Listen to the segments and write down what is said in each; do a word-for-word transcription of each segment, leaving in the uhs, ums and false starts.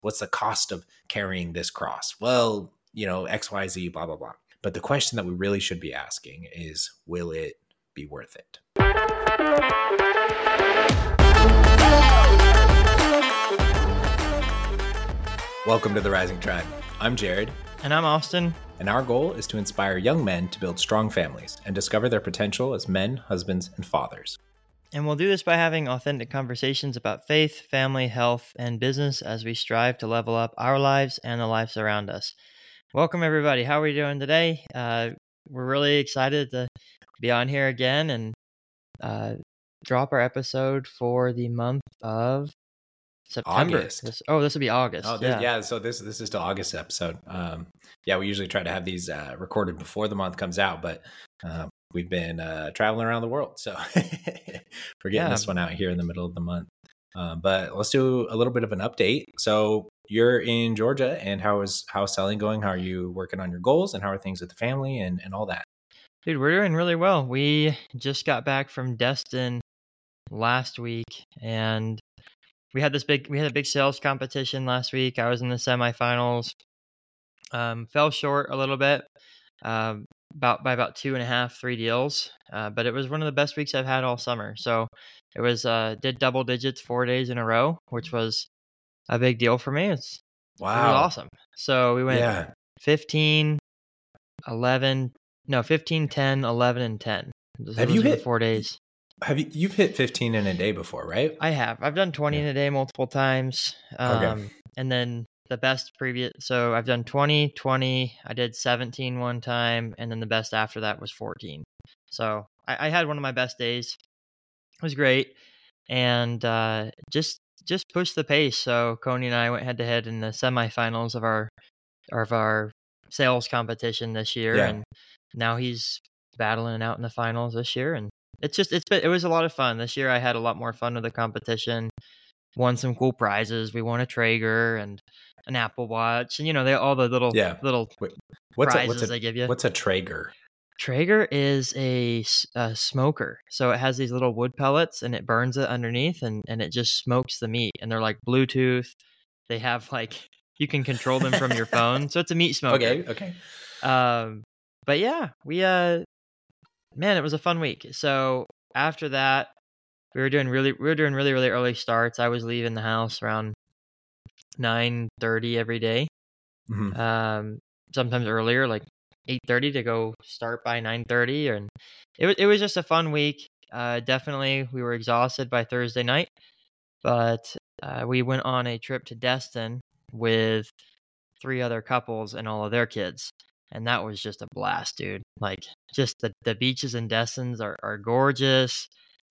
what's the cost of carrying this cross? Well, you know, X, Y, Z, blah, blah, blah. But the question that we really should be asking is, will it be worth it? Welcome to the Rising Tribe. I'm Jared. And I'm Austin. And our goal is to inspire young men to build strong families and discover their potential as men, husbands, and fathers. And we'll do this by having authentic conversations about faith, family, health, and business as we strive to level up our lives and the lives around us. Welcome, everybody. How are we doing today? Uh, we're really excited to be on here again and uh, drop our episode for the month of September. August. This, oh, this will be August. Oh, this, yeah. yeah. So this this is the August episode. Um, yeah, we usually try to have these uh, recorded before the month comes out, but uh, we've been uh, traveling around the world, so we're getting Yeah. this one out here in the middle of the month. Uh, but let's do a little bit of an update. So you're in Georgia, and how is how is selling going? How are you working on your goals, and how are things with the family and and all that? Dude, we're doing really well. We just got back from Destin last week, and we had this big we had a big sales competition last week. I was in the semifinals. Um, fell short a little bit, um, about by about two and a half, three deals. Uh, but it was one of the best weeks I've had all summer. So it was uh, did double digits four days in a row, which was a big deal for me. It's it was Wow. awesome. So we went Yeah. fifteen, eleven, no, fifteen, ten, eleven, and ten. Those Have those you were the hit- four days? Have you you've hit fifteen in a day before, right? I have. I've done twenty Yeah. in a day multiple times. Okay. Um, and then the best previous, so I've done twenty, twenty, I did seventeen one time, and then the best after that was fourteen. So I, I had one of my best days. It was great. And uh, just just pushed the pace. So Coney and I went head to head in the semifinals of our of our sales competition this year, Yeah. and now he's battling out in the finals this year. And it's just it's been it was a lot of fun this year. I had a lot more fun with the competition. Won some cool prizes. We won a Traeger and an Apple Watch, and you know they all the little Yeah. little Wait, what's a, prizes what's a they give you. what's a Traeger? Traeger is a, s- a smoker, so it has these little wood pellets, and it burns it underneath, and and it just smokes the meat. And they're like Bluetooth. They have like you can control them from your phone, so it's a meat smoker. Okay. Okay. Um, but yeah, we uh, man, it was a fun week. So after that, we were doing really, we were doing really, really early starts. I was leaving the house around nine thirty every day. Mhm. Um, sometimes earlier, like eight thirty to go start by nine thirty, and it was it was just a fun week. Uh, definitely, we were exhausted by Thursday night, but uh, we went on a trip to Destin with three other couples and all of their kids. And that was just a blast, dude. Like, just the, the beaches in Destin are, are gorgeous.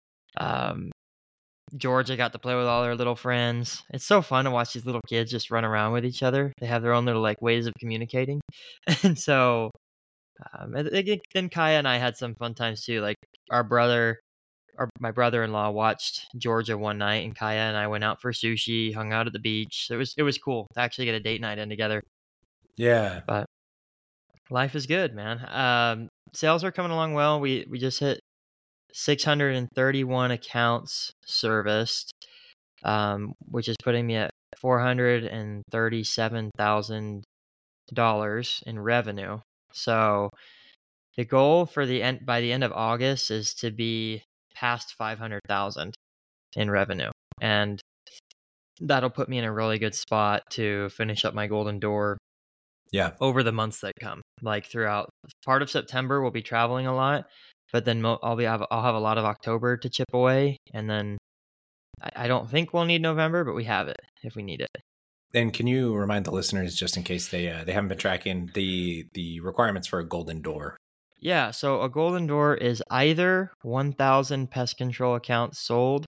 Um, Georgia got to play with all their little friends. It's so fun to watch these little kids just run around with each other. They have their own little like ways of communicating. And so, um, and it- then Kaya and I had some fun times too. Like our brother, our, my brother-in-law watched Georgia one night, and Kaya and I went out for sushi, hung out at the beach. It was, it was cool to actually get a date night in together. Yeah. But life is good, man. Um, sales are coming along well. We we just hit six hundred thirty-one accounts serviced, um, which is putting me at four hundred thirty-seven thousand dollars in revenue. So the goal for the end by the end of August is to be past five hundred thousand in revenue, and that'll put me in a really good spot to finish up my golden door Yeah. over the months that come. Like throughout part of September, we'll be traveling a lot, but then mo- I'll be have, I'll have a lot of October to chip away, and then I, I don't think we'll need November, but we have it if we need it. And can you remind the listeners, just in case they uh, they haven't been tracking, the the requirements for a golden door? Yeah, so a golden door is either one thousand pest control accounts sold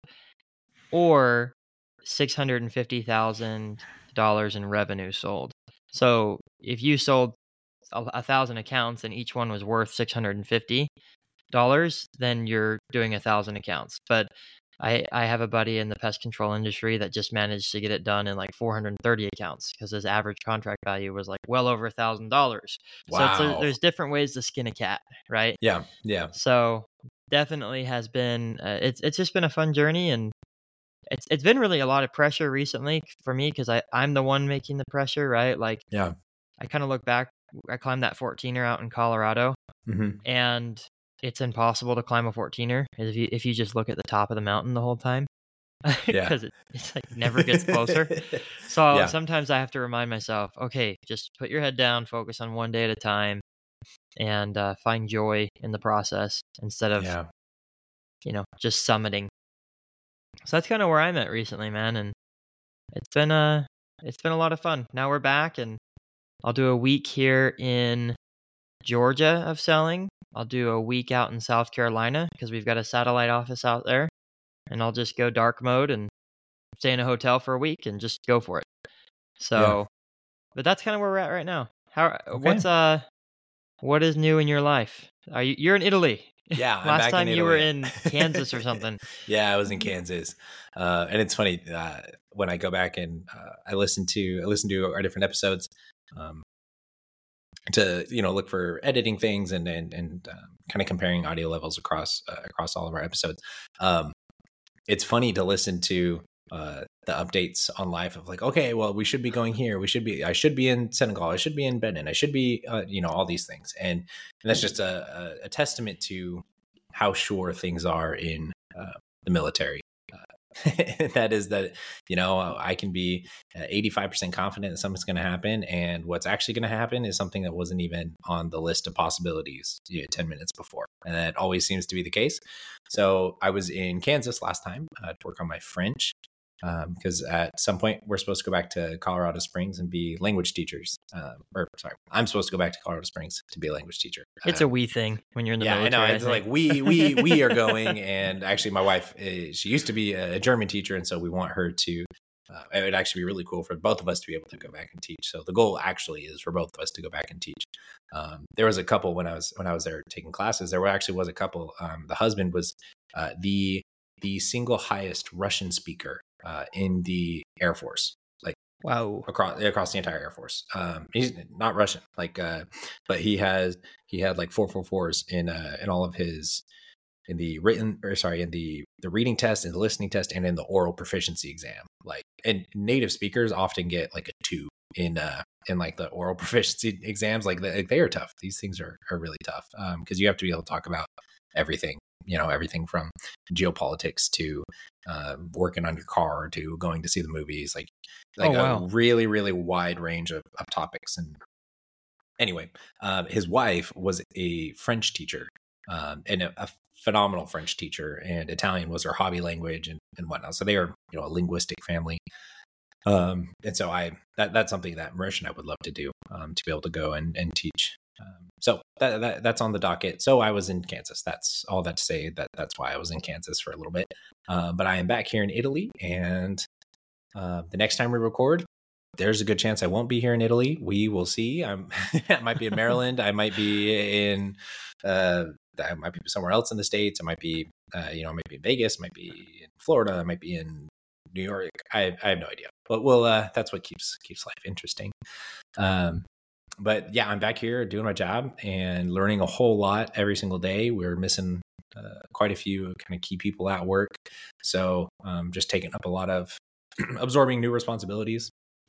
or six hundred fifty thousand dollars in revenue sold. So if you sold a, a thousand accounts and each one was worth six hundred fifty dollars, then you're doing a thousand accounts. But I, I have a buddy in the pest control industry that just managed to get it done in like four hundred thirty accounts because his average contract value was like well over a thousand dollars. So it's a, Wow. there's different ways to skin a cat, right? Yeah. Yeah. So definitely has been uh, it's it's just been a fun journey, and it's it's been really a lot of pressure recently for me because I I'm the one making the pressure, right? Like Yeah. I kind of look back. I climbed that fourteener out in Colorado, Hmm. and it's impossible to climb a fourteener if you if you just look at the top of the mountain the whole time Yeah. because it, it's like never gets closer. So Yeah. sometimes I have to remind myself, okay, just put your head down, focus on one day at a time, and uh, find joy in the process instead of Yeah. you know just summiting. So that's kind of where I'm at recently, man, and it's been uh it's been a lot of fun. Now we're back, and I'll do a week here in Georgia of selling. I'll do a week out in South Carolina because we've got a satellite office out there, and I'll just go dark mode and stay in a hotel for a week and just go for it. Yeah. So, but that's kind of where we're at right now. How Okay. what's uh what is new in your life? Are you you're in Italy? Yeah, I'm Last back in time you were Italy. in Kansas or something. Yeah, I was in Kansas, uh, and it's funny uh, when I go back and uh, I listen to I listen to our different episodes um, to you know look for editing things and and and um, kind of comparing audio levels across uh, across all of our episodes. Um, it's funny to listen to uh, the updates on live of like, okay, well, we should be going here. We should be. I should be in Senegal. I should be in Benin. I should be, uh, you know, all these things, and and that's just a, a, a testament to how sure things are in uh, the military. Uh, that is that, you know, I can be eighty-five percent confident that something's going to happen. And what's actually going to happen is something that wasn't even on the list of possibilities you know, ten minutes before. And that always seems to be the case. So I was in Kansas last time uh, to work on my French. Because um, at some point we're supposed to go back to Colorado Springs and be language teachers. Uh, or sorry, I'm supposed to go back to Colorado Springs to be a language teacher. It's Uh, a we thing when you're in the yeah, military. I know. I It's think. like we we we are going, and actually, my wife is, she used to be a German teacher, and so we want her to. Uh, it would actually be really cool for both of us to be able to go back and teach. So the goal actually is for both of us to go back and teach. Um, there was a couple when I was when I was there taking classes. There were actually was a couple. Um, the husband was uh, the the single highest Russian speaker uh, in the Air Force, like Wow. across across the entire Air Force. Um, he's not Russian, like, uh, but he has he had like four four fours in uh, in all of his in the written or sorry in the the reading test and the listening test and in the oral proficiency exam. Like, and native speakers often get like a two in uh in like the oral proficiency exams. Like they, they are tough. These things are are really tough um because you have to be able to talk about everything. You know, everything from geopolitics to uh, working on your car to going to see the movies, like like Oh, wow. a really really wide range of, of topics. And anyway, um, his wife was a French teacher um, and a, a phenomenal French teacher, and Italian was her hobby language and, and whatnot. So they are you know a linguistic family. Um, and so I that that's something that Marish and I would love to do um, to be able to go and, and teach. Um, so that, that that's on the docket. So I was in Kansas. That's all that to say that that's why I was in Kansas for a little bit. Uh, but I am back here in Italy, and uh, the next time we record, there's a good chance I won't be here in Italy. We will see. I'm I might be in Maryland. I might be in uh, I might be somewhere else in the States. I might be uh, you know I might be in Vegas. I might be in Florida. I might be in New York. I, I have no idea, but we'll uh, that's what keeps keeps life interesting. Um, but yeah, I'm back here doing my job and learning a whole lot every single day. We're missing uh, quite a few kind of key people at work, so um, just taking up a lot of absorbing new responsibilities,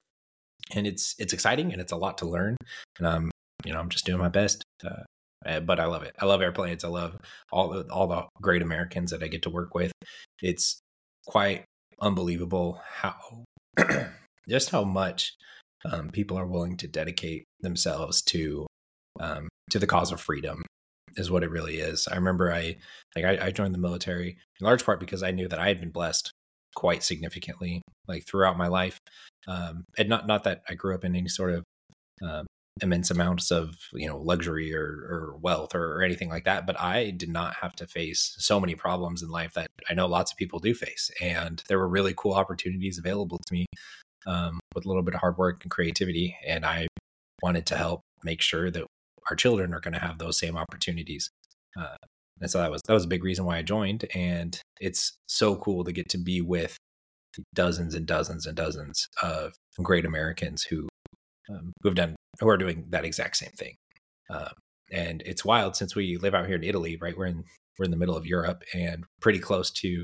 and it's it's exciting and it's a lot to learn. And um, you know, I'm just doing my best. Uh, but I love it. I love airplanes. I love all the all the great Americans that I get to work with. It's quite unbelievable how just how much um, people are willing to dedicate themselves to um, to the cause of freedom is what it really is. I remember I like I, I joined the military in large part because I knew that I had been blessed quite significantly like throughout my life, um, and not not that I grew up in any sort of um, immense amounts of you know luxury or, or wealth or, or anything like that, but I did not have to face so many problems in life that I know lots of people do face, and there were really cool opportunities available to me um, with a little bit of hard work and creativity, and I wanted to help make sure that our children are going to have those same opportunities. Uh, and so that was that was a big reason why I joined, and it's so cool to get to be with dozens and dozens and dozens of great Americans who um, who have done who are doing that exact same thing. Uh, and it's wild since we live out here in Italy, right? We're in we're in the middle of Europe and pretty close to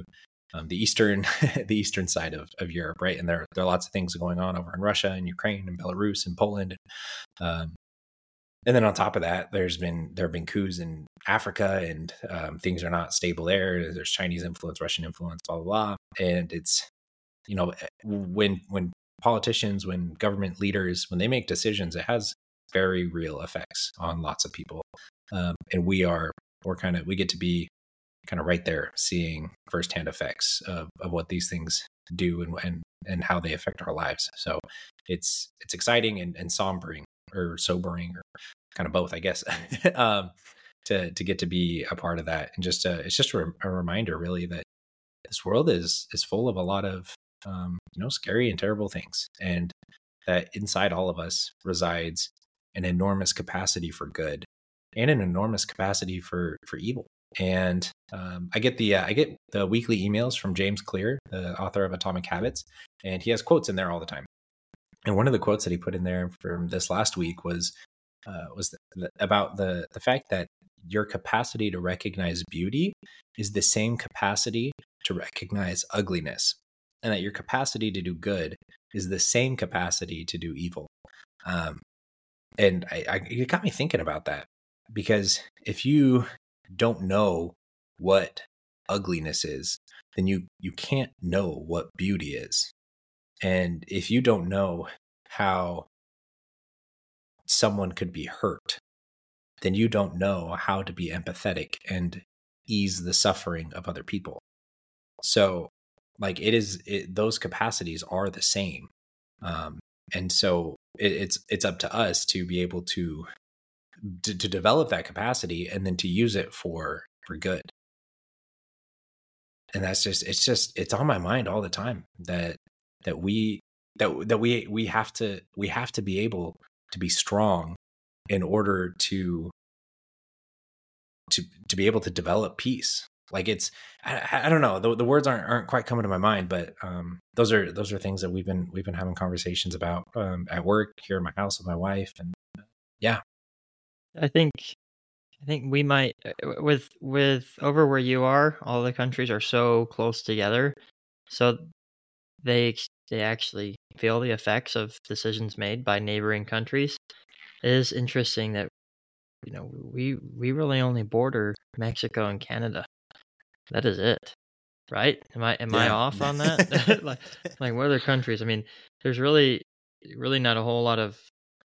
um, the eastern the eastern side of, of Europe, right? And there there are lots of things going on over in Russia and Ukraine and Belarus and Poland. Um, and then on top of that, there's been there have been coups in Africa, and um, things are not stable there. There's Chinese influence, Russian influence, blah blah blah. And it's, you know, when when politicians, when government leaders, when they make decisions, it has very real effects on lots of people. Um, and we are we're kind of we get to be kind of right there, seeing firsthand effects of, of what these things do and and and how they affect our lives. So it's it's exciting and, and sombering or sobering or kind of both, I guess, um, to to get to be a part of that. And just uh, it's just a, a reminder, really, that this world is is full of a lot of um, you know scary and terrible things, and that inside all of us resides an enormous capacity for good and an enormous capacity for for evil. And um, I get the uh, I get the weekly emails from James Clear, the author of Atomic Habits, and he has quotes in there all the time. And one of the quotes that he put in there from this last week was uh, was the, the, about the the fact that your capacity to recognize beauty is the same capacity to recognize ugliness, and that your capacity to do good is the same capacity to do evil. Um, and I, I, it got me thinking about that, because if you don't know what ugliness is, then you you can't know what beauty is. And if you don't know how someone could be hurt, then you don't know how to be empathetic and ease the suffering of other people. So, like, it is it, those capacities are the same, um, and so it, it's it's up to us to be able to, to to develop that capacity and then to use it for for good. And that's just it's just it's on my mind all the time that that we that that we we have to we have to be able to be strong in order to to to be able to develop peace. Like, it's I, I don't know, the, the words aren't aren't quite coming to my mind, but um, those are those are things that we've been we've been having conversations about um, at work, here in my house with my wife, and yeah. I think I think we might with with over where you are, all the countries are so close together, so they they actually feel the effects of decisions made by neighboring countries. It is interesting that, you know, we we really only border Mexico and Canada. That is it, right? Am I am I Yeah. off on that? like like what other countries? I mean, there's really really not a whole lot of.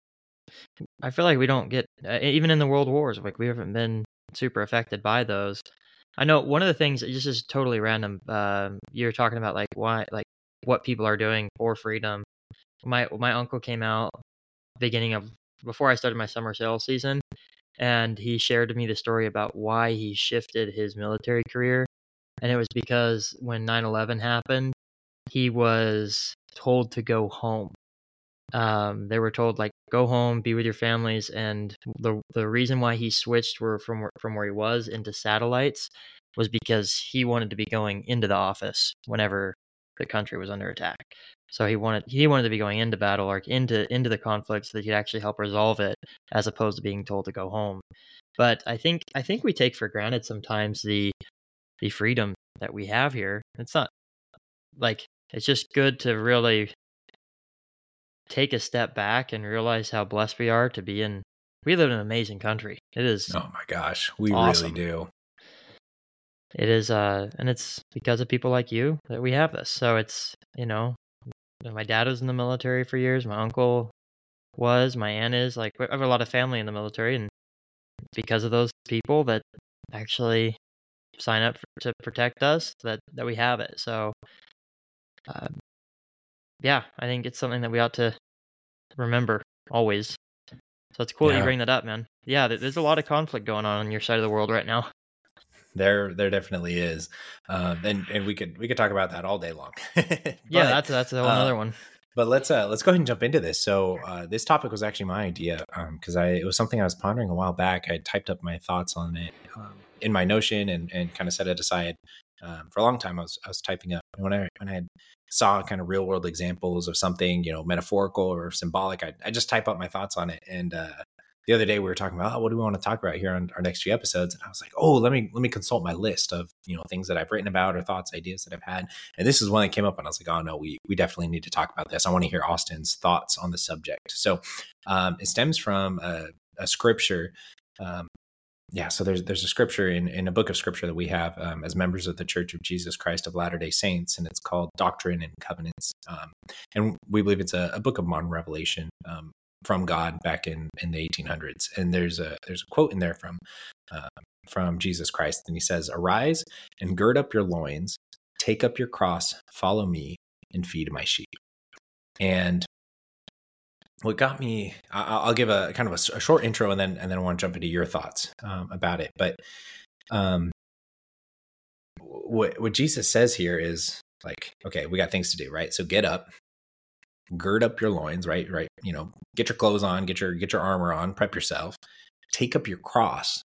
I feel like we don't get uh, even in the world wars. Like, we haven't been super affected by those. I know one of the things, this is totally random. Um, you're talking about like why, like what people are doing for freedom. My my uncle came out beginning of before I started my summer sales season, and he shared to me the story about why he shifted his military career. And it was because when nine eleven happened, he was told to go home. Um, they were told, like, go home, be with your families. And the the reason why he switched were from where- from where he was into satellites was because he wanted to be going into the office whenever the country was under attack. So he wanted he wanted to be going into battle or into into the conflict so that he could actually help resolve it, as opposed to being told to go home. But I think I think we take for granted sometimes the the freedom that we have here. It's not like it's just good to really take a step back and realize how blessed we are to be in. We live in an amazing country. It is. Oh my gosh, we awesome. really do. It is, uh, and it's because of people like you that we have this. So it's, you know, my dad was in the military for years. My uncle was. My aunt is. Like, I have a lot of family in the military, and because of those people that actually sign up for, to protect us, that that we have it. So, um, yeah, I think it's something that we ought to remember always. So it's cool that you Yeah. bring that up, man. Yeah, there- there's a lot of conflict going on on your side of the world right now. There, there definitely is, um, and and we could we could talk about that all day long. Yeah, But, that's that's a whole uh, another one. But let's uh, let's go ahead and jump into this. So uh, this topic was actually my idea, because I it was something I was pondering a while back. I typed up my thoughts on it um, in my Notion and, and kind of set it aside. Um, for a long time, I was I was typing up, and when I when I saw kind of real world examples of something, you know, metaphorical or symbolic, I I just type up my thoughts on it. And uh, the other day we were talking about, oh, what do we want to talk about here on our next few episodes? And I was like, oh, let me let me consult my list of, you know, things that I've written about or thoughts, ideas that I've had. And this is one that came up, and I was like, oh no, we we definitely need to talk about this. I want to hear Austin's thoughts on the subject. So um, it stems from a, a scripture. Um, yeah, so there's there's a scripture in, in a book of scripture that we have um, as members of the Church of Jesus Christ of Latter-day Saints, and it's called Doctrine and Covenants. Um, and we believe it's a, a book of modern revelation um, from God back in, in the eighteen hundreds. And there's a there's a quote in there from uh, from Jesus Christ, and he says, "Arise and gird up your loins, take up your cross, follow me, and feed my sheep." And what got me, I'll give a kind of a, a short intro, and then and then I want to jump into your thoughts um, about it. But um, what what Jesus says here is like, okay, we got things to do, right? So get up, gird up your loins, right? Right. You know, get your clothes on, get your get your armor on, prep yourself, take up your cross,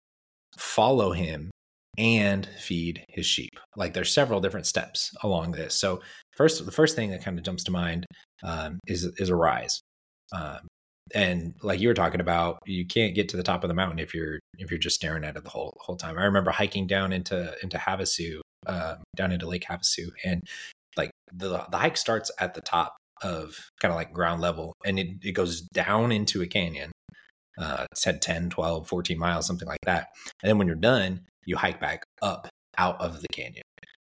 follow him, and feed his sheep. Like there's several different steps along this. So first, the first thing that kind of jumps to mind um, is is arise. Um, and like you were talking about, you can't get to the top of the mountain if you're if you're just staring at it the whole whole time. I remember hiking down into into Havasu, uh, down into Lake Havasu, and like the the hike starts at the top of kind of like ground level, and it, it goes down into a canyon. Uh, it's had ten, twelve, fourteen miles, something like that. And then when you're done, you hike back up out of the canyon.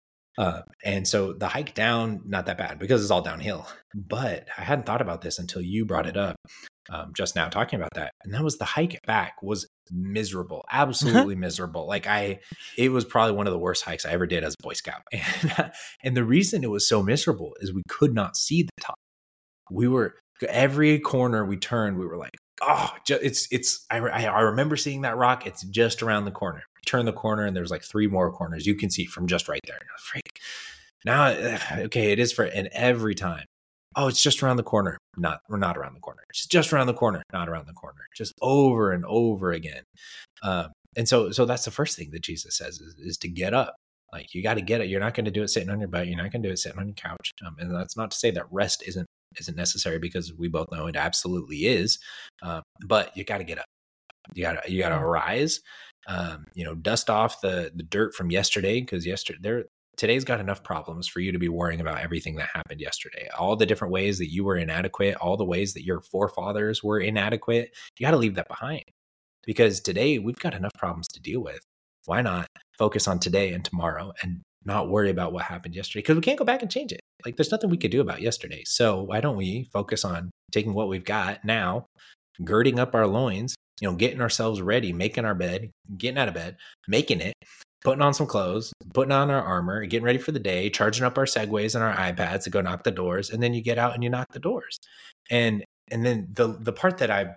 Uh, and so the hike down, not that bad because it's all downhill. But I hadn't thought about this until you brought it up um, just now talking about that. And that was the hike back was miserable, absolutely miserable. Like I, it was probably one of the worst hikes I ever did as a Boy Scout. And, and the reason it was so miserable is we could not see the top. We were, every corner we turned, we were like, oh, it's, it's, I, I remember seeing that rock. It's just around the corner. Turn the corner and there's like three more corners you can see from just right there. Freak. Now, okay, it is for, and every time, oh, it's just around the corner. Not, we're not around the corner. It's just around the corner, not around the corner, just over and over again. Um, and so, so that's the first thing that Jesus says is, is to get up. Like you got to get it. You're not going to do it sitting on your butt. You're not going to do it sitting on your couch. Um, and that's not to say that rest isn't, isn't necessary because we both know it absolutely is. Um, but you got to get up. You got to, you got to arise. Um, you know, dust off the the dirt from yesterday because yesterday there today's got enough problems for you to be worrying about everything that happened yesterday. All the different ways that you were inadequate, all the ways that your forefathers were inadequate. You got to leave that behind because today we've got enough problems to deal with. Why not focus on today and tomorrow and not worry about what happened yesterday? Because we can't go back and change it. Like there's nothing we could do about yesterday. So why don't we focus on taking what we've got now, girding up our loins, you know, getting ourselves ready, making our bed, getting out of bed, making it, putting on some clothes, putting on our armor, getting ready for the day, charging up our Segways and our iPads to go knock the doors. And then you get out and you knock the doors. And, and then the, the part that I,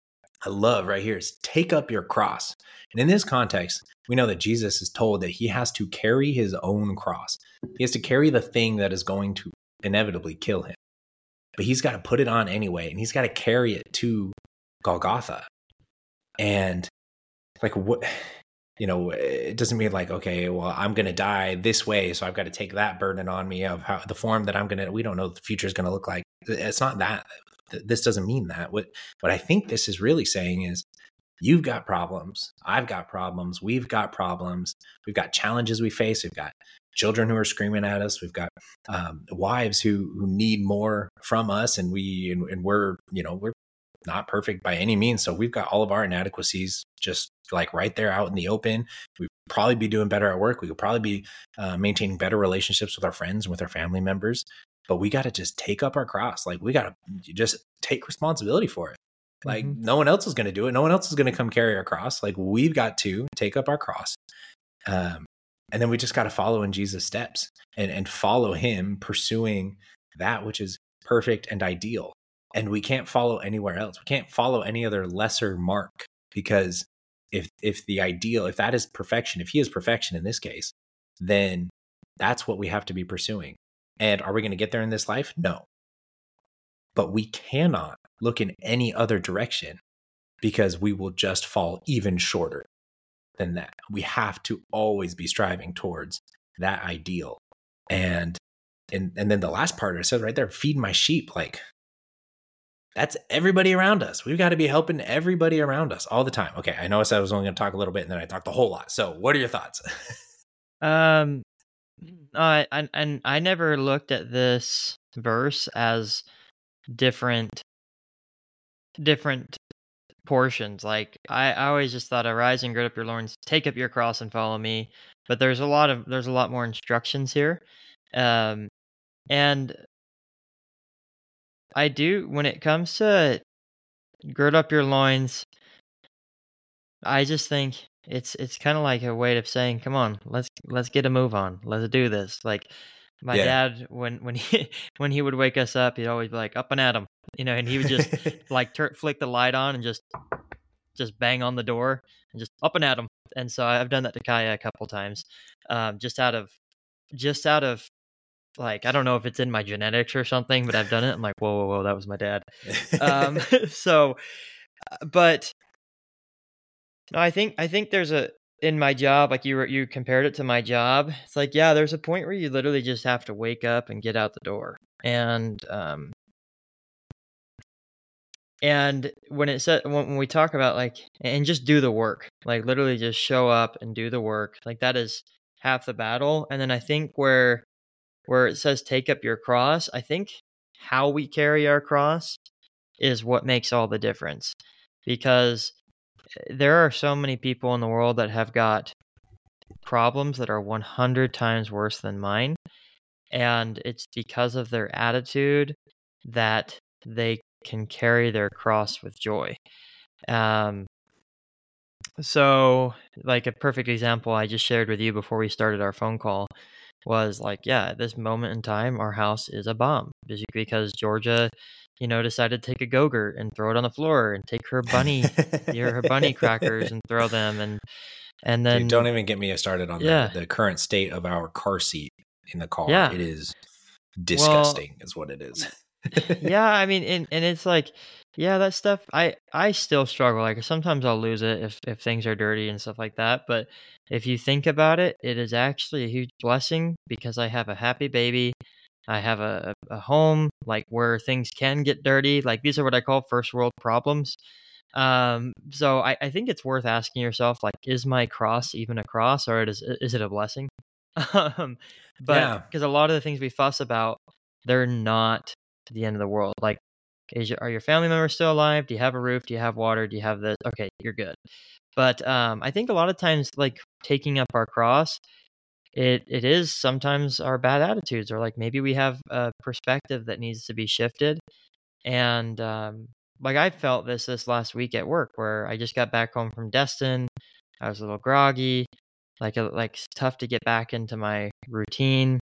I love right here is take up your cross. And in this context, we know that Jesus is told that he has to carry his own cross. He has to carry the thing that is going to inevitably kill him, but he's got to put it on anyway. And he's got to carry it to Golgotha. And like, what, you know, it doesn't mean like, okay, well, I'm going to die this way, so I've got to take that burden on me of how the form that I'm going to, we don't know what the future is going to look like. It's not that. This doesn't mean that. What, what I think this is really saying is you've got problems. I've got problems. We've got problems. We've got challenges we face. We've got children who are screaming at us. We've got um, wives who, who need more from us. And we, and, and we're, you know, we're not perfect by any means. So we've got all of our inadequacies just like right there out in the open. We'd probably be doing better at work. We could probably be uh, maintaining better relationships with our friends and with our family members, but we got to just take up our cross. Like we got to just take responsibility for it. Like mm-hmm. no one else is going to do it. No one else is going to come carry our cross. Like we've got to take up our cross. Um, and then we just got to follow in Jesus' steps and, and follow him pursuing that which is perfect and ideal. And we can't follow anywhere else. We can't follow any other lesser mark because if if the ideal, if that is perfection, if he is perfection in this case, then that's what we have to be pursuing. And are we going to get there in this life? No. But we cannot look in any other direction because we will just fall even shorter than that. We have to always be striving towards that ideal. And and and then the last part I said right there, feed my sheep. Like that's everybody around us. We've got to be helping everybody around us all the time. Okay, I know I said I was only going to talk a little bit, and then I talked a whole lot. So, what are your thoughts? Um, uh, and and I never looked at this verse as different different portions. Like I, I always just thought, arise and gird up your loins, take up your cross and follow me. But there's a lot of there's a lot more instructions here. Um, and I do, when it comes to gird up your loins, I just think it's it's kind of like a way of saying, come on, let's let's get a move on. Let's do this. Like my Yeah. dad, when when he when he would wake us up, he'd always be like, up and at 'em, you know, and he would just like tur flick the light on and just just bang on the door and just up and at 'em. And so I've done that to Kaya a couple times, um, just out of just out of like, I don't know if it's in my genetics or something, but I've done it. I'm like, whoa, whoa, whoa, that was my dad. Um, so, uh, but no, I think I think there's a in my job, like you were, you compared it to my job. It's like, yeah, there's a point where you literally just have to wake up and get out the door. And um and when it said when, when we talk about like and just do the work, like literally just show up and do the work, like that is half the battle. And then I think where where it says take up your cross, I think how we carry our cross is what makes all the difference. Because there are so many people in the world that have got problems that are one hundred times worse than mine. And it's because of their attitude that they can carry their cross with joy. Um, so, like a perfect example I just shared with you before we started our phone call was like, yeah, at this moment in time, our house is a bomb because Georgia, you know, decided to take a Go-Gurt and throw it on the floor and take her bunny, her bunny crackers and throw them. And, and then Dude, don't even get me started on yeah. the, the current state of our car seat in the car. Yeah. It is disgusting well, is what it is. Yeah, I mean, and, and it's like, yeah, that stuff, I, I still struggle. Like sometimes I'll lose it if, if things are dirty and stuff like that. But if you think about it, it is actually a huge blessing because I have a happy baby. I have a, a home like where things can get dirty. Like these are what I call first world problems. Um, so I, I think it's worth asking yourself, like, is my cross even a cross or is, is it a blessing? um, but because Yeah. a lot of the things we fuss about, they're not the end of the world. Like, is your, are your family members still alive? Do you have a roof? Do you have water? Do you have this? Okay, you're good. But um, I think a lot of times, like taking up our cross, it it is sometimes our bad attitudes, or like maybe we have a perspective that needs to be shifted. And um, like I felt this this last week at work, where I just got back home from Destin. I was a little groggy, like a, like it's tough to get back into my routine.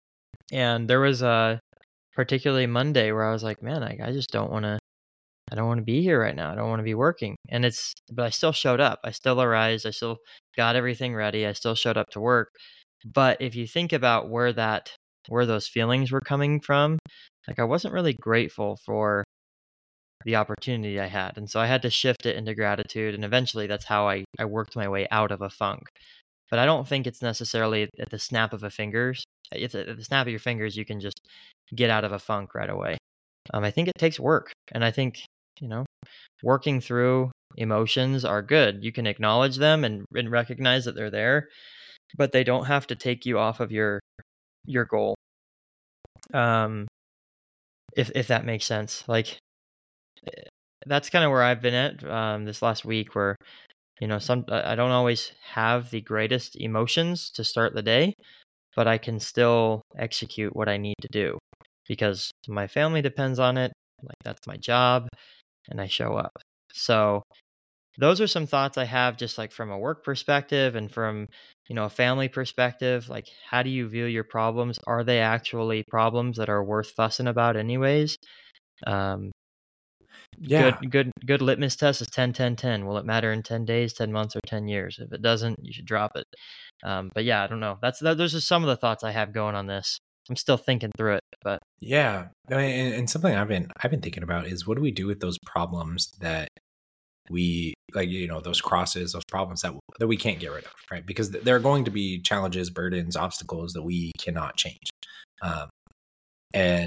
And there was a particularly Monday where I was like, man, I, I just don't want to, I don't want to be here right now. I don't want to be working. And it's, but I still showed up. I still arose. I still got everything ready. I still showed up to work. But if you think about where that, where those feelings were coming from, like I wasn't really grateful for the opportunity I had. And so I had to shift it into gratitude. And eventually that's how I, I worked my way out of a funk. But I don't think it's necessarily at the snap of a fingers. It's at the snap of your fingers, you can just get out of a funk right away. Um, I think it takes work. And I think, you know, working through emotions are good. You can acknowledge them and, and recognize that they're there, but they don't have to take you off of your your goal. Um, if if that makes sense. Like that's kind of where I've been at um, this last week, where you know, some I don't always have the greatest emotions to start the day, but I can still execute what I need to do because my family depends on it. Like that's my job, and I show up. So those are some thoughts I have, just like from a work perspective and from you know a family perspective. Like, how do you view your problems? Are they actually problems that are worth fussing about, anyways? Um, Yeah. Good, good, good litmus test is ten, ten, ten. Will it matter in ten days, ten months, or ten years? If it doesn't, you should drop it. Um, but yeah, I don't know. That's that, those are some of the thoughts I have going on this. I'm still thinking through it, but Yeah. I mean, and, and something I've been I've been thinking about is what do we do with those problems that we like, you know, those crosses, those problems that that we can't get rid of, right? Because there are going to be challenges, burdens, obstacles that we cannot change. Um, and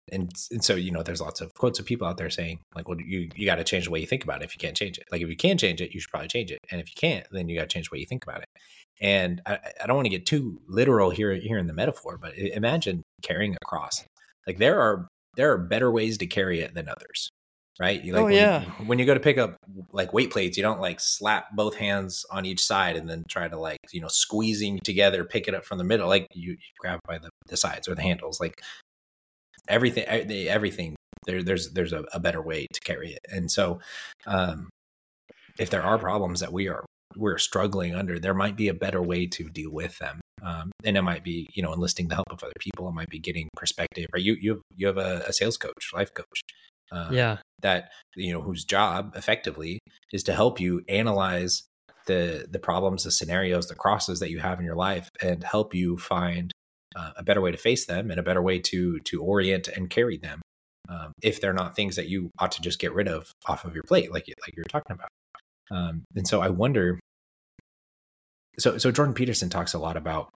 and and so, you know, there's lots of quotes of people out there saying like, well, you you got to change the way you think about it if you can't change it. Like if you can change it, you should probably change it, and if you can't, then you got to change the way you think about it. And I, I don't want to get too literal here here in the metaphor, but imagine carrying a cross. Like there are there are better ways to carry it than others, right? You like Oh, when, yeah. you, when you go to pick up like weight plates, you don't like slap both hands on each side and then try to like, you know, squeezing together, pick it up from the middle. Like you, you grab by the, the sides or the handles. Like everything, everything. There, there's there's a, a better way to carry it. And so, um, if there are problems that we are we're struggling under, there might be a better way to deal with them. Um, and it might be, you know, enlisting the help of other people. It might be getting perspective. Right? You you you have a, a sales coach, life coach. Uh, Yeah. That, you know, whose job effectively is to help you analyze the the problems, the scenarios, the crosses that you have in your life, and help you find uh, a better way to face them and a better way to to orient and carry them. Um, if they're not things that you ought to just get rid of off of your plate, like like you were talking about. Um, and so I wonder. So so Jordan Peterson talks a lot about.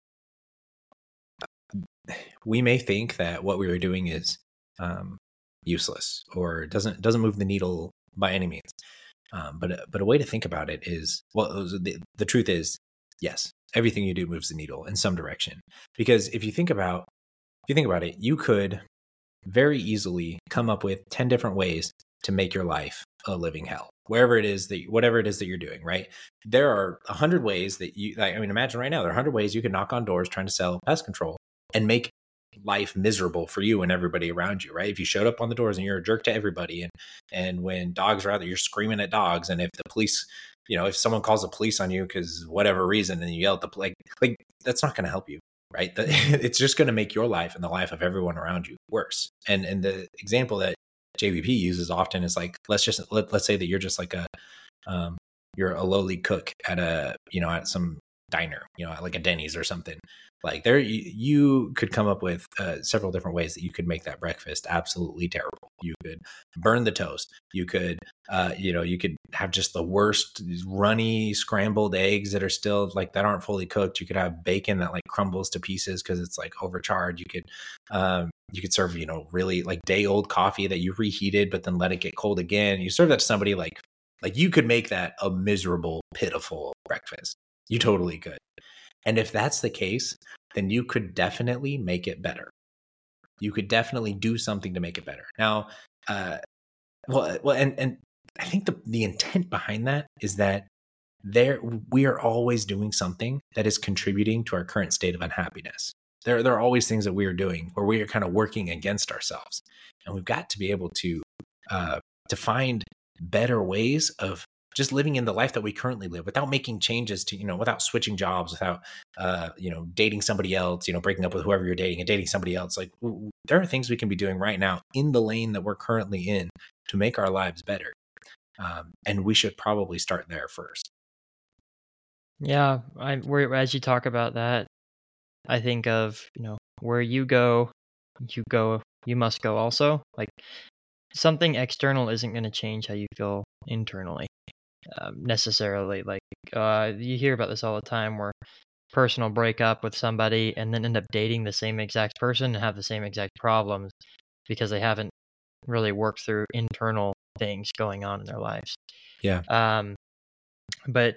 We may think that what we were doing is um, useless or doesn't doesn't move the needle by any means. Um, but but a way to think about it is, well, the, the truth is, yes, everything you do moves the needle in some direction. Because if you think about if you think about it, you could very easily come up with ten different ways to make your life a living hell, wherever it is that whatever it is that you're doing. Right? There are a hundred ways that you. Like, I mean, imagine right now there are a hundred ways you can knock on doors trying to sell pest control and make life miserable for you and everybody around you, right? If you showed up on the doors and you're a jerk to everybody, and and when dogs are out there, you're screaming at dogs, and if the police, you know, if someone calls the police on you because whatever reason, and you yell at the like, like that's not going to help you, right? It's just going to make your life and the life of everyone around you worse. And and the example that J V P uses often is like, let's just let, let's say that you're just like a um, you're a lowly cook at a you know at some diner, you know, like a Denny's or something. Like there, you, you could come up with uh, several different ways that you could make that breakfast absolutely terrible. You could burn the toast. You could, uh, you know, you could have just the worst runny scrambled eggs that are still like that aren't fully cooked. You could have bacon that like crumbles to pieces because it's like overcharged. You could, um, you could serve, you know, really like day old coffee that you reheated but then let it get cold again. You serve that to somebody like, like you could make that a miserable, pitiful breakfast. You totally could. And if that's the case, then you could definitely make it better. You could definitely do something to make it better. Now, uh, well, well, and and I think the the intent behind that is that there we are always doing something that is contributing to our current state of unhappiness. There there are always things that we are doing where we are kind of working against ourselves, and we've got to be able to uh, to find better ways of just living in the life that we currently live without making changes to, you know, without switching jobs, without, uh, you know, dating somebody else, you know, breaking up with whoever you're dating and dating somebody else. Like w- there are things we can be doing right now in the lane that we're currently in to make our lives better. Um, and we should probably start there first. Yeah. I, where, as you talk about that, I think of, you know, where you go, you go, you must go also. Like something external isn't going to change how you feel internally. Um, necessarily, like uh, you hear about this all the time, where person will break up with somebody and then end up dating the same exact person and have the same exact problems because they haven't really worked through internal things going on in their lives. Yeah. Um, but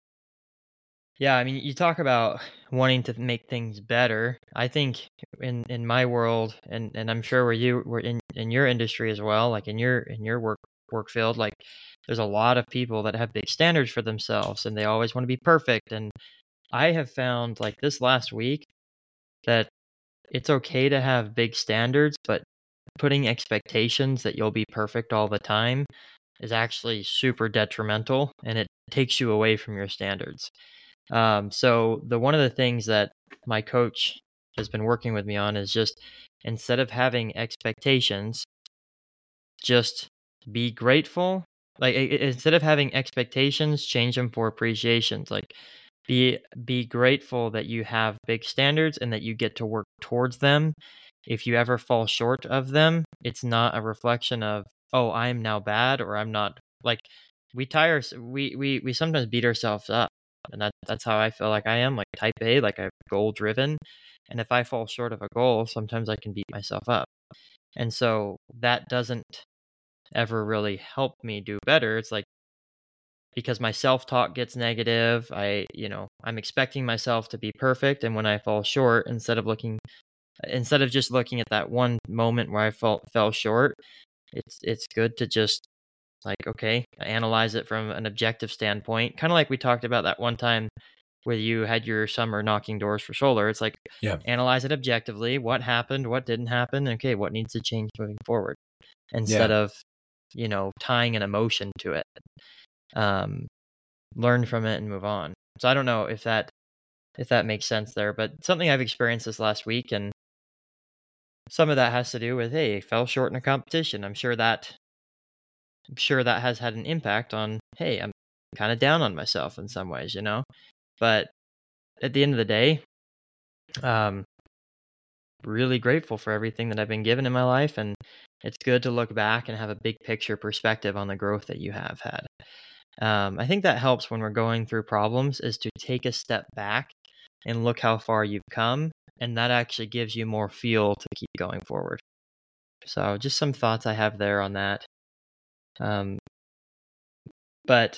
yeah, I mean, you talk about wanting to make things better. I think in in my world, and and I'm sure where you were in in your industry as well, like in your in your work work field, like there's a lot of people that have big standards for themselves and they always want to be perfect. And I have found like this last week that it's okay to have big standards, but putting expectations that you'll be perfect all the time is actually super detrimental and it takes you away from your standards. Um, so the one of the things that my coach has been working with me on is just instead of having expectations, just be grateful. Like i- i- instead of having expectations, change them for appreciations. Like be be grateful that you have big standards and that you get to work towards them. If you ever fall short of them, it's not a reflection of, oh, I am now bad or I'm not. Like we tire we we we sometimes beat ourselves up. And that that's how I feel like I am, like type A, like I'm goal driven. And if I fall short of a goal, sometimes I can beat myself up. And so that doesn't ever really help me do better. It's like, because my self-talk gets negative, I, you know, I'm expecting myself to be perfect, and when I fall short, instead of looking instead of just looking at that one moment where I felt fell short, it's it's good to just, like, okay, analyze it from an objective standpoint. Kind of like we talked about that one time where you had your summer knocking doors for solar. It's like, Yeah. analyze it objectively. What happened? What didn't happen? Okay, what needs to change moving forward? Instead Yeah. of, you know, tying an emotion to it. Um, learn from it and move on. So I don't know if that if that makes sense there, but something I've experienced this last week, and some of that has to do with, hey, fell short in a competition. I'm sure that I'm sure that has had an impact on, hey, I'm kind of down on myself in some ways, you know? But at the end of the day, um, really grateful for everything that I've been given in my life. And it's good to look back and have a big picture perspective on the growth that you have had. Um, I think that helps when we're going through problems, is to take a step back and look how far you've come. And that actually gives you more fuel to keep going forward. So just some thoughts I have there on that. Um, but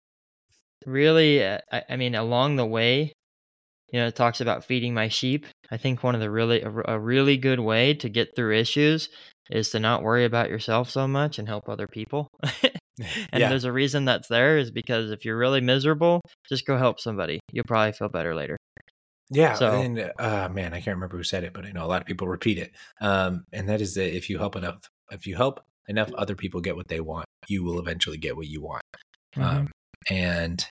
really, uh, I, I mean, along the way, you know, it talks about feeding my sheep. I think one of the really, a, a really good way to get through issues is to not worry about yourself so much and help other people. And Yeah. there's a reason that's there, is because if you're really miserable, just go help somebody. You'll probably feel better later. Yeah. So, And uh, man, I can't remember who said it, but I know a lot of people repeat it. Um, and that is that if you help enough, if you help enough other people get what they want, you will eventually get what you want. mhm, Um, and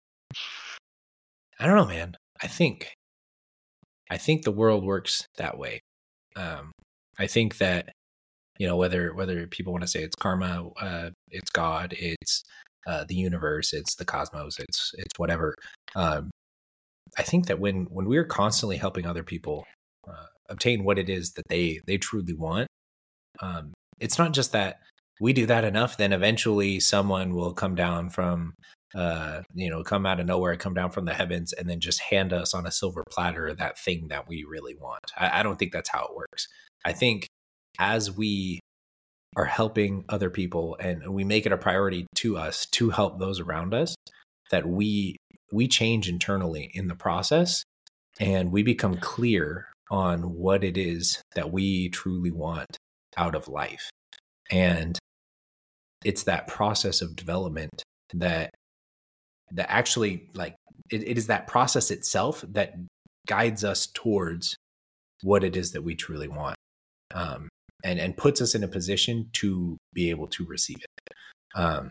I don't know, man. I think, I think the world works that way. Um, I think that, you know, whether whether people want to say it's karma, uh, it's God, it's uh, the universe, it's the cosmos, it's it's whatever. Um, I think that when when we're constantly helping other people uh, obtain what it is that they they truly want, um, it's not just that we do that enough. Then eventually someone will come down from, uh, you know, come out of nowhere, come down from the heavens, and then just hand us on a silver platter that thing that we really want. I, I don't think that's how it works. I think as we are helping other people and we make it a priority to us to help those around us, that we we change internally in the process, and we become clear on what it is that we truly want out of life. And it's that process of development that that actually, like, it, it is that process itself that guides us towards what it is that we truly want, um, and and puts us in a position to be able to receive it. Um,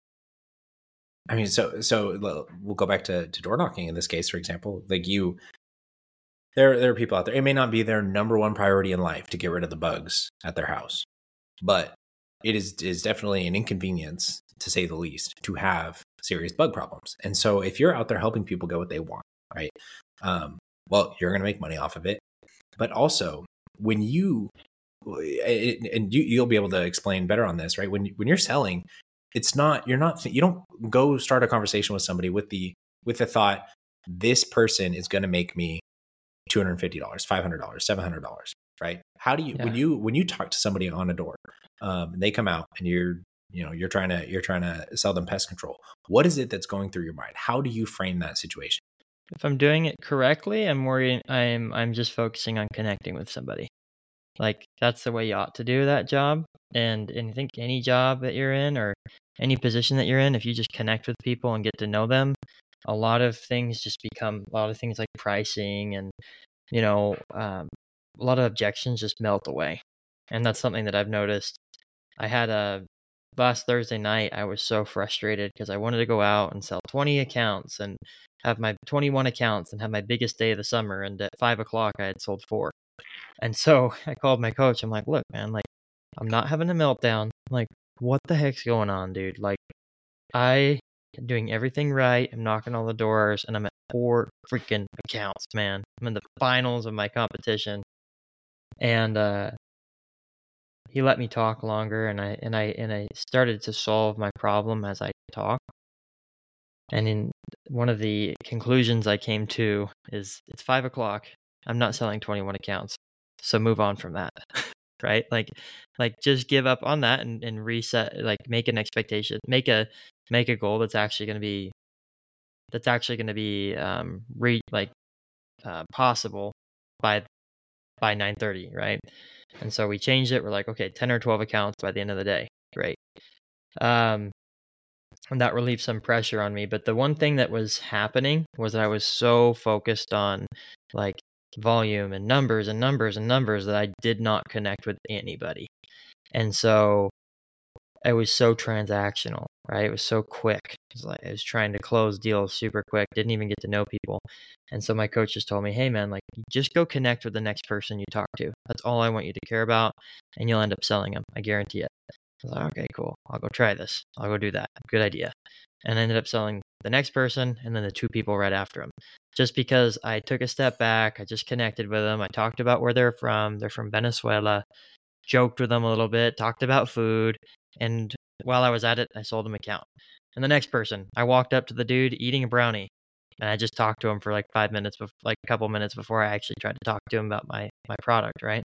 I mean, so so we'll go back to, to door knocking in this case, for example. Like you, there there are people out there. It may not be their number one priority in life to get rid of the bugs at their house, but it is is definitely an inconvenience, to say the least, to have serious bug problems. And so, if you're out there helping people get what they want, right? Um, well, you're going to make money off of it, but also when you and you, you'll be able to explain better on this, right? When when you're selling, it's not you're not you don't go start a conversation with somebody with the with the thought, this person is going to make me two hundred fifty dollars, five hundred dollars, seven hundred dollars, right? How do you yeah. when you when you talk to somebody on a door, um, and they come out and you're you know you're trying to you're trying to sell them pest control, what is it that's going through your mind? How do you frame that situation? If I'm doing it correctly, I'm worrying. I'm I'm just focusing on connecting with somebody. Like, that's the way you ought to do that job. And, and I think any job that you're in, or any position that you're in, if you just connect with people and get to know them, a lot of things just become, a lot of things like pricing and, you know, um, a lot of objections just melt away. And that's something that I've noticed. I had a, last Thursday night, I was so frustrated because I wanted to go out and sell twenty accounts and have my twenty-one accounts and have my biggest day of the summer. And at five o'clock, I had sold four. And so I called my coach. I'm like, look, man, like, I'm not having a meltdown. I'm like, what the heck's going on, dude? Like, I am doing everything right. I'm knocking on the doors, and I'm at four freaking accounts, man. I'm in the finals of my competition. And uh, he let me talk longer, and I and I and I started to solve my problem as I talked. And in one of the conclusions I came to is, it's five o'clock. I'm not selling twenty-one accounts, so move on from that. right? Like, like just give up on that and, and reset, like make an expectation, make a, make a goal that's actually going to be, that's actually going to be, um, re like, uh, possible by, by nine thirty. Right. And so we changed it. We're like, okay, ten or twelve accounts by the end of the day. Great. Um, and that relieved some pressure on me. But the one thing that was happening was that I was so focused on like volume and numbers and numbers and numbers that I did not connect with anybody. And so it was so transactional, right? It was so quick. It was like I was trying to close deals super quick, didn't even get to know people. And so my coach just told me, hey man, like just go connect with the next person you talk to. That's all I want you to care about. And you'll end up selling them. I guarantee it. I was like, okay, cool. I'll go try this. I'll go do that. Good idea. And I ended up selling the next person and then the two people right after him. Just because I took a step back, I just connected with them. I talked about where they're from. They're from Venezuela. Joked with them a little bit, talked about food. And while I was at it, I sold him an account. And the next person, I walked up to the dude eating a brownie. And I just talked to him for like five minutes, bef- like a couple minutes before I actually tried to talk to him about my, my product, right?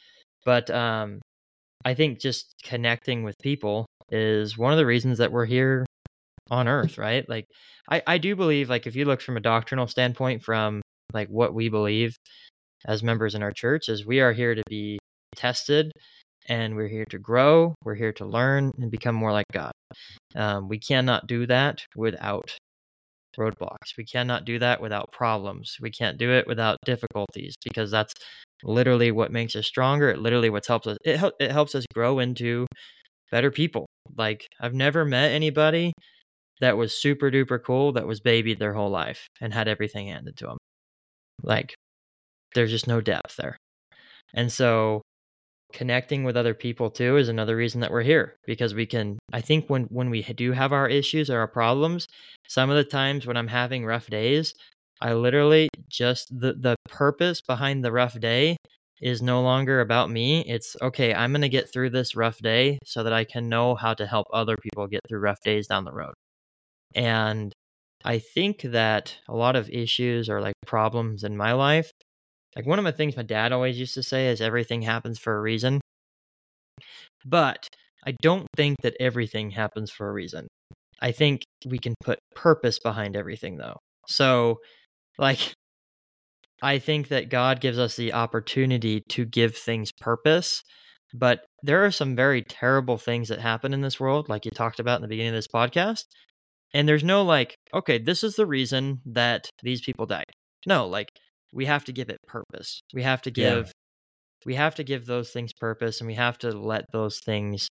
But um, I think just connecting with people is one of the reasons that we're here on earth, right? Like I, I do believe, like if you look from a doctrinal standpoint, from like what we believe as members in our church, is we are here to be tested and we're here to grow, we're here to learn and become more like God. Um, we cannot do that without roadblocks. We cannot do that without problems. We can't do it without difficulties, because that's literally what makes us stronger. It literally what helps us. It, hel- it helps us grow into better people. Like I've never met anybody that was super duper cool that was babied their whole life and had everything handed to them. Like there's just no depth there. And so connecting with other people too is another reason that we're here, because we can, I think when, when we do have our issues or our problems, some of the times when I'm having rough days, I literally just, the, the purpose behind the rough day is no longer about me. It's okay, I'm going to get through this rough day so that I can know how to help other people get through rough days down the road. And I think that a lot of issues or like problems in my life, like one of the things my dad always used to say is everything happens for a reason. But I don't think that everything happens for a reason. I think we can put purpose behind everything though. So like, I think that God gives us the opportunity to give things purpose, but there are some very terrible things that happen in this world, like you talked about in the beginning of this podcast. And there's no like, okay, this is the reason that these people died. No, like we have to give it purpose. We have to give, yeah. we have to give those things purpose, and we have to let those things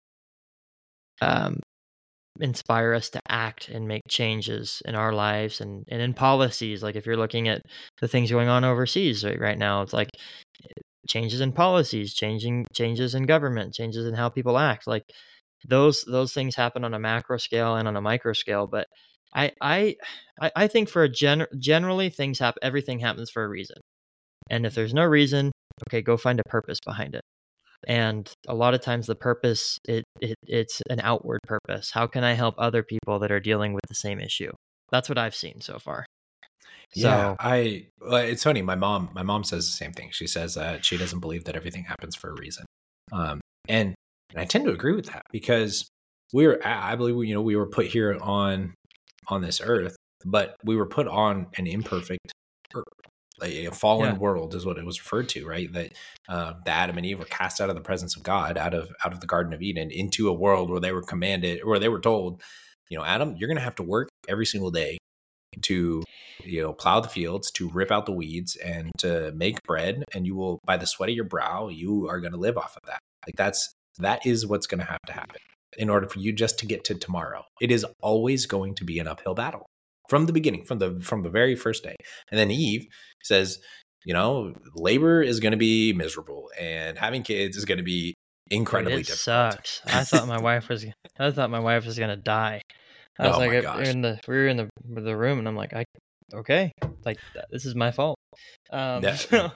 um, inspire us to act and make changes in our lives and, and in policies. Like if you're looking at the things going on overseas right, right now, it's like changes in policies, changing changes in government, changes in how people act. Like those those things happen on a macro scale and on a micro scale. But I I I think for a gen generally things happen. Everything happens for a reason. And if there's no reason, okay, go find a purpose behind it. And a lot of times the purpose, it, it it's an outward purpose. How can I help other people that are dealing with the same issue? That's what I've seen so far. Yeah, So, I. Well, it's funny. My mom, my mom says the same thing. She says that she doesn't believe that everything happens for a reason, um, and and I tend to agree with that, because we were, I believe, we, you know, we were put here on on this earth, but we were put on an imperfect earth. Like a fallen yeah. world is what it was referred to, right? That uh, the Adam and Eve were cast out of the presence of God, out of out of the Garden of Eden, into a world where they were commanded, where they were told, you know, Adam, you're going to have to work every single day to, you know, plow the fields, to rip out the weeds, and to make bread, and you will, by the sweat of your brow, you are going to live off of that. Like that's that is what's going to have to happen in order for you just to get to tomorrow. It is always going to be an uphill battle. From the beginning, from the from the very first day. And then Eve says, you know, labor is going to be miserable, and having kids is going to be incredibly Dude, it difficult. sucks. I thought my wife was. I thought my wife was going to die. I was oh like, my we gosh. were in the we were in the the room, and I'm like, I okay, like this is my fault. Um, yeah. so.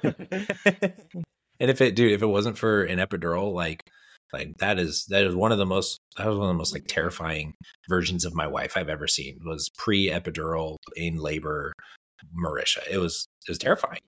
And if it, dude, if it wasn't for an epidural, like. Like that is that is one of the most that was one of the most like terrifying versions of my wife I've ever seen. Was pre-epidural in labor Marisha. It was it was terrifying.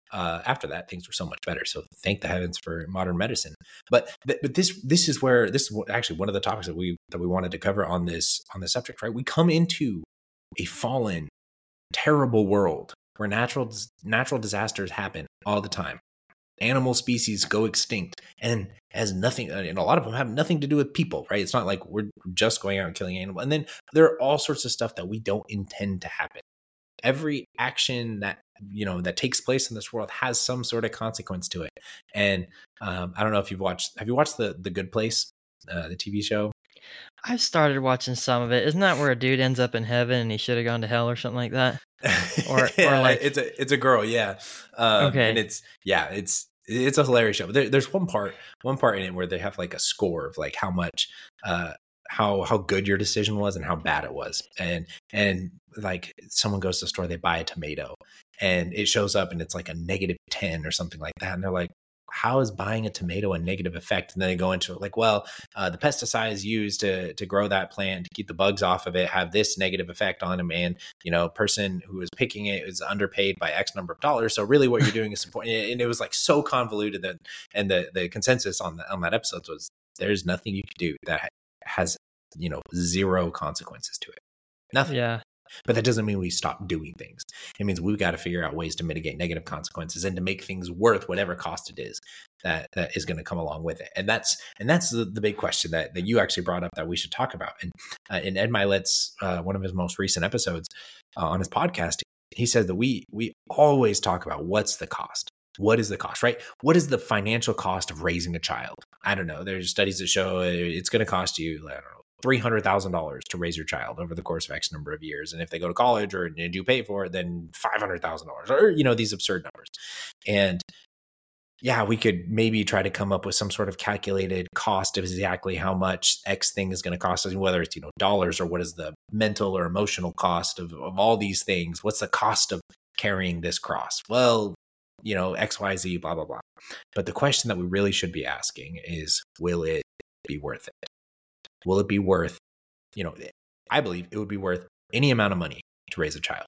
Uh, after that, things were so much better. So thank the heavens for modern medicine. But th- but this this is where this is actually one of the topics that we that we wanted to cover on this on this subject. Right, we come into a fallen, terrible world where natural natural disasters happen all the time. Animal species go extinct, and has nothing, and a lot of them have nothing to do with people, right? It's not like we're just going out and killing animals. And then there are all sorts of stuff that we don't intend to happen. Every action that, you know, that takes place in this world has some sort of consequence to it. And um, I don't know if you've watched, have you watched the the Good Place, uh, the T V show? I've started watching some of it. Isn't that where a dude ends up in heaven and he should have gone to hell or something like that? Or yeah, or like it's a it's a girl, yeah, um, and okay, it's yeah, it's it's a hilarious show. But there, there's one part one part in it where they have like a score of like how much uh, how how good your decision was and how bad it was, and and like someone goes to the store, they buy a tomato, and it shows up and it's like a negative ten or something like that, and they're like, how is buying a tomato a negative effect? And then they go into it like, well, uh, the pesticides used to to grow that plant to keep the bugs off of it have this negative effect on them, and you know, person who is picking it is underpaid by X number of dollars. So really, what you're doing is supporting. And it was like so convoluted that, and the the consensus on the, on that episode was there's nothing you can do that has, you know, zero consequences to it. Nothing. yeah. But that doesn't mean we stop doing things. It means we've got to figure out ways to mitigate negative consequences and to make things worth whatever cost it is that that is going to come along with it. And that's and that's the, the big question that, that you actually brought up that we should talk about. And uh, in Ed Milet's uh, one of his most recent episodes uh, on his podcast, he said that we we always talk about what's the cost. What is the cost, right? What is the financial cost of raising a child? I don't know. There's studies that show it's going to cost you, I don't know, three hundred thousand dollars to raise your child over the course of X number of years. And if they go to college or you pay for it, then five hundred thousand dollars or, you know, these absurd numbers. And yeah, we could maybe try to come up with some sort of calculated cost of exactly how much X thing is going to cost us, whether it's, you know, dollars or what is the mental or emotional cost of, of all these things. What's the cost of carrying this cross? Well, you know, X, Y, Z, blah, blah, blah. But the question that we really should be asking is, will it be worth it? Will it be worth, you know, I believe it would be worth any amount of money to raise a child.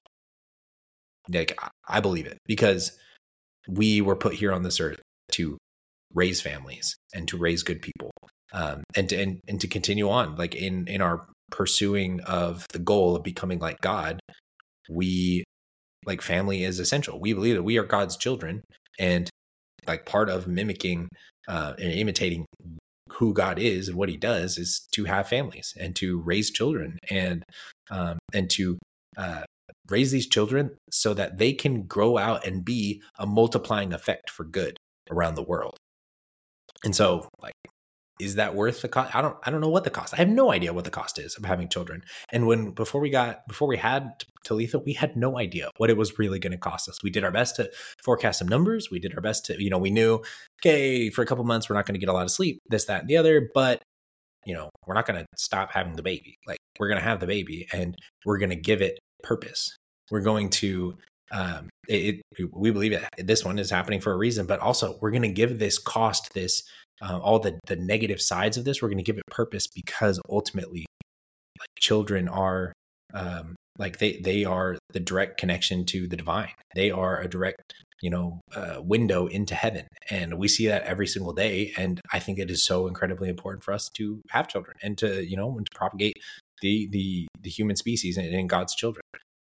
Like, I believe it, because we were put here on this earth to raise families and to raise good people, um, and to, and, and to continue on, like in, in our pursuing of the goal of becoming like God. We, like, family is essential. We believe that we are God's children, and like part of mimicking uh, and imitating who God is and what he does is to have families and to raise children, and um, and to uh, raise these children so that they can grow out and be a multiplying effect for good around the world. And so, like, is that worth the cost? I don't, I don't know what the cost. I have no idea what the cost is of having children. And when, before we got, before we had Talitha, we had no idea what it was really going to cost us. We did our best to forecast some numbers. We did our best to, you know, we knew, okay, for a couple months, we're not going to get a lot of sleep, this, that, and the other, but, you know, we're not going to stop having the baby. Like, we're going to have the baby and we're going to give it purpose. We're going to, um, it, it, we believe it, this one is happening for a reason, but also we're going to give this cost, this, Uh, all the, the negative sides of this, we're going to give it purpose, because ultimately, like, children are um, like they they are the direct connection to the divine. They are a direct, you know, uh, window into heaven, and we see that every single day. And I think it is so incredibly important for us to have children and to, you know, and to propagate the the the human species and, and God's children.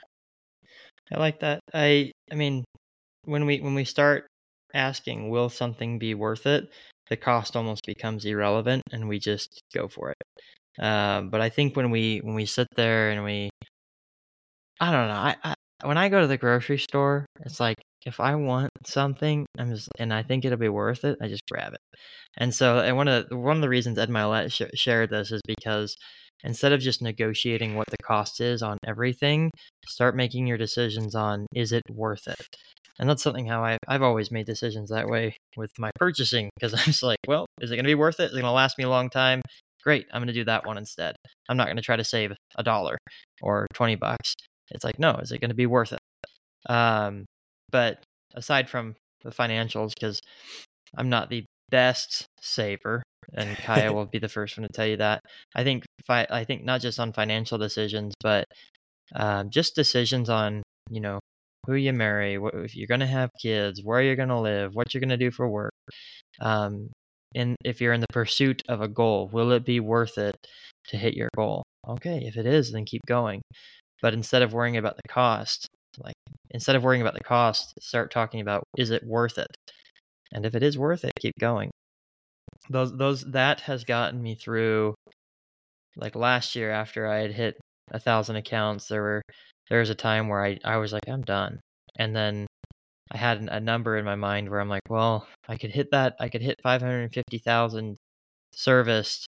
I like that. I I mean, when we when we start asking, will something be worth it? The cost almost becomes irrelevant, and we just go for it. Um, but I think when we when we sit there and we, I don't know, I, I when I go to the grocery store, it's like if I want something, I'm just, and I think it'll be worth it, I just grab it. And so, and one of the, one of the reasons Ed Milet sh- shared this is because instead of just negotiating what the cost is on everything, start making your decisions on, is it worth it? And that's something how I've, I've always made decisions that way with my purchasing, because I'm just like, well, is it going to be worth it? Is it going to last me a long time? Great, I'm going to do that one instead. I'm not going to try to save a dollar or twenty bucks. It's like, no, is it going to be worth it? Um, but aside from the financials, because I'm not the best saver, and Kaya will be the first one to tell you that. I think fi- I think not just on financial decisions, but um, just decisions on, you know, who you marry, what, if you're going to have kids, where you're going to live, what you're going to do for work. Um, and if you're in the pursuit of a goal, will it be worth it to hit your goal? Okay, if it is, then keep going. But instead of worrying about the cost, like instead of worrying about the cost, start talking about, is it worth it? And if it is worth it, keep going. Those those that has gotten me through. Like last year, after I had hit a thousand accounts, there were there was a time where I I was like, I'm done. And then I had a number in my mind where I'm like, well, I could hit that. I could hit five hundred fifty thousand serviced,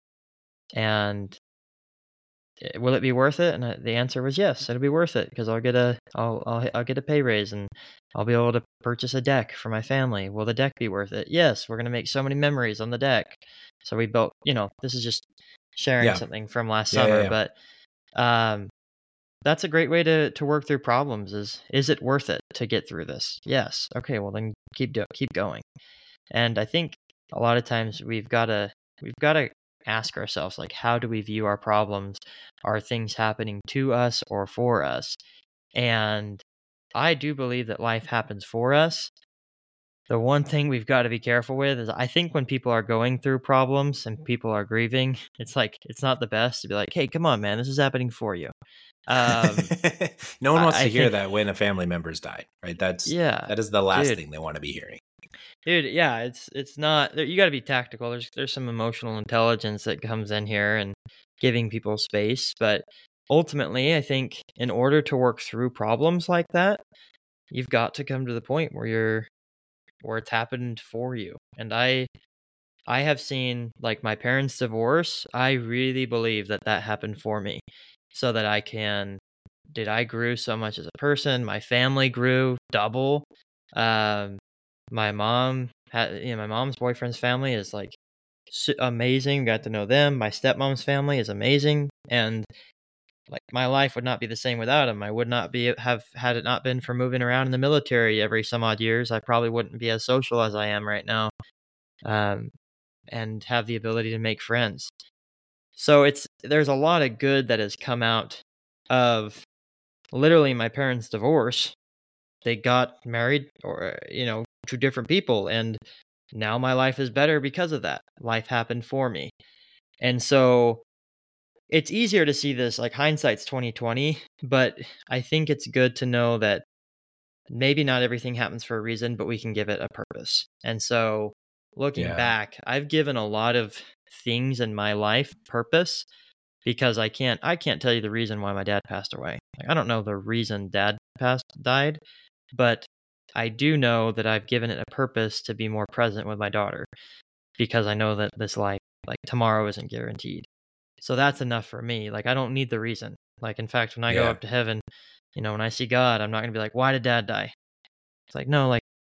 and will it be worth it? And the answer was yes, it'll be worth it, because I'll get a I'll I'll I'll get a pay raise, and I'll be able to purchase a deck for my family. Will the deck be worth it? Yes, we're gonna make so many memories on the deck. So we built. You know, this is just sharing yeah. something from last yeah, summer, yeah, yeah. but um, that's a great way to to work through problems. Is is it worth it to get through this? Yes. Okay. Well, then keep do- keep going. And I think a lot of times we've got to we've got to ask ourselves, like, how do we view our problems? Are things happening to us or for us? And I do believe that life happens for us. The one thing we've got to be careful with is, I think when people are going through problems and people are grieving, it's like, it's not the best to be like, hey, come on, man, this is happening for you. Um, no one wants I, to I hear think, that when a family member's died, right? That's yeah, that is the last dude. thing they want to be hearing. Dude, yeah, it's it's not. You got to be tactical. There's there's some emotional intelligence that comes in here and giving people space. But ultimately, I think in order to work through problems like that, you've got to come to the point where you're where it's happened for you. And I I have seen, like, my parents' divorce. I really believe that that happened for me, so that I can. Did I grew so much as a person? My family grew double. Um, my mom had, you know, my mom's boyfriend's family is like amazing. Got to know them. My stepmom's family is amazing, and like my life would not be the same without them. I would not be have had it not been for moving around in the military every some odd years. I probably wouldn't be as social as I am right now, um, and have the ability to make friends. So it's there's a lot of good that has come out of literally my parents' divorce. They got married, or you know, to different people, and now my life is better because of that. Life happened for me. And so it's easier to see this, like, hindsight's twenty twenty, but I think it's good to know that maybe not everything happens for a reason, but we can give it a purpose. And so looking Yeah. back, I've given a lot of things in my life purpose, because I can't I can't tell you the reason why my dad passed away. Like, I don't know the reason dad passed died, but I do know that I've given it a purpose to be more present with my daughter, because I know that this life, like, tomorrow isn't guaranteed. So that's enough for me. Like, I don't need the reason. Like, in fact, when I Yeah. go up to heaven, you know, when I see God, I'm not going to be like, why did dad die? It's like, no, like,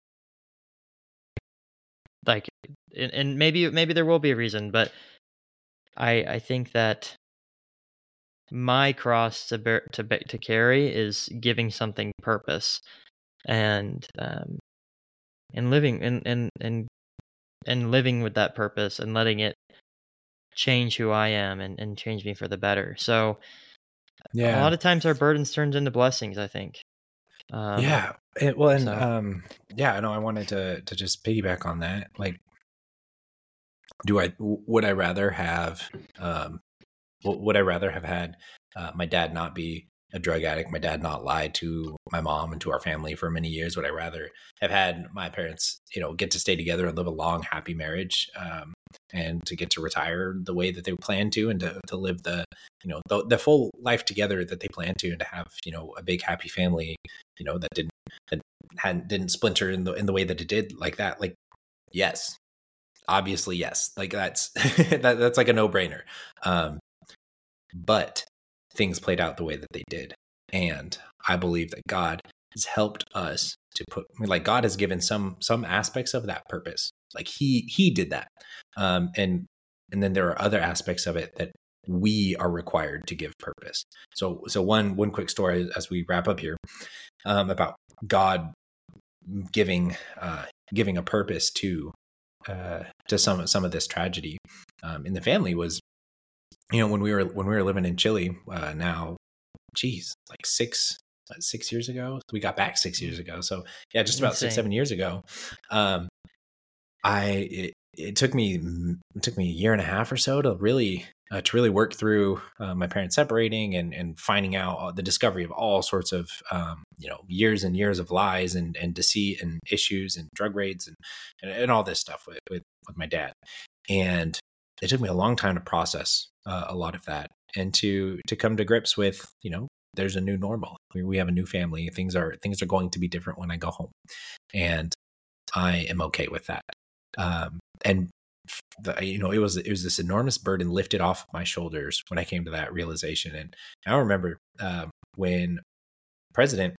like, and, and maybe, maybe there will be a reason, but I, I think that my cross to bear, to be- to carry is giving something purpose, and um, and living and and and and living with that purpose, and letting it change who I am, and, and change me for the better. So Yeah. a lot of times our burdens turns into blessings, I think. Um, yeah. It, well, and so. um, yeah, I know I wanted to to just piggyback on that. Like, do I would I rather have um, would I rather have had uh, my dad not be a drug addict, my dad not lie to my mom and to our family for many years? Would I rather have had my parents, you know, get to stay together and live a long, happy marriage, um, and to get to retire the way that they plan to, and to, to live the, you know, the, the full life together that they plan to, and to have, you know, a big, happy family, you know, that didn't, that hadn't, didn't splinter in the, in the way that it did, like that? Like, yes, obviously, yes. Like that's, that, that's like a no brainer. Um, But things played out the way that they did. And I believe that God has helped us to put, I mean, like, God has given some some aspects of that purpose. Like he he did that. Um, and and then there are other aspects of it that we are required to give purpose. So so one one quick story as we wrap up here, um, about God giving uh, giving a purpose to uh, to some some of this tragedy um, in the family was, you know, when we were when we were living in Chile, uh, now, geez, like six what, six years ago. We got back six years ago. So yeah, just about Insane. six, seven years ago. Um, I it, it took me it took me a year and a half or so to really uh, to really work through uh, my parents separating and and finding out uh, the discovery of all sorts of um, you know years and years of lies and and deceit and issues and drug raids and and, and all this stuff with, with with my dad. And it took me a long time to process uh, a lot of that and to to come to grips with, you know, there's a new normal. We, we have a new family. Things are things are going to be different when I go home, and I am okay with that. Um, and the, you know, it was it was this enormous burden lifted off of my shoulders when I came to that realization. And I remember um, when president,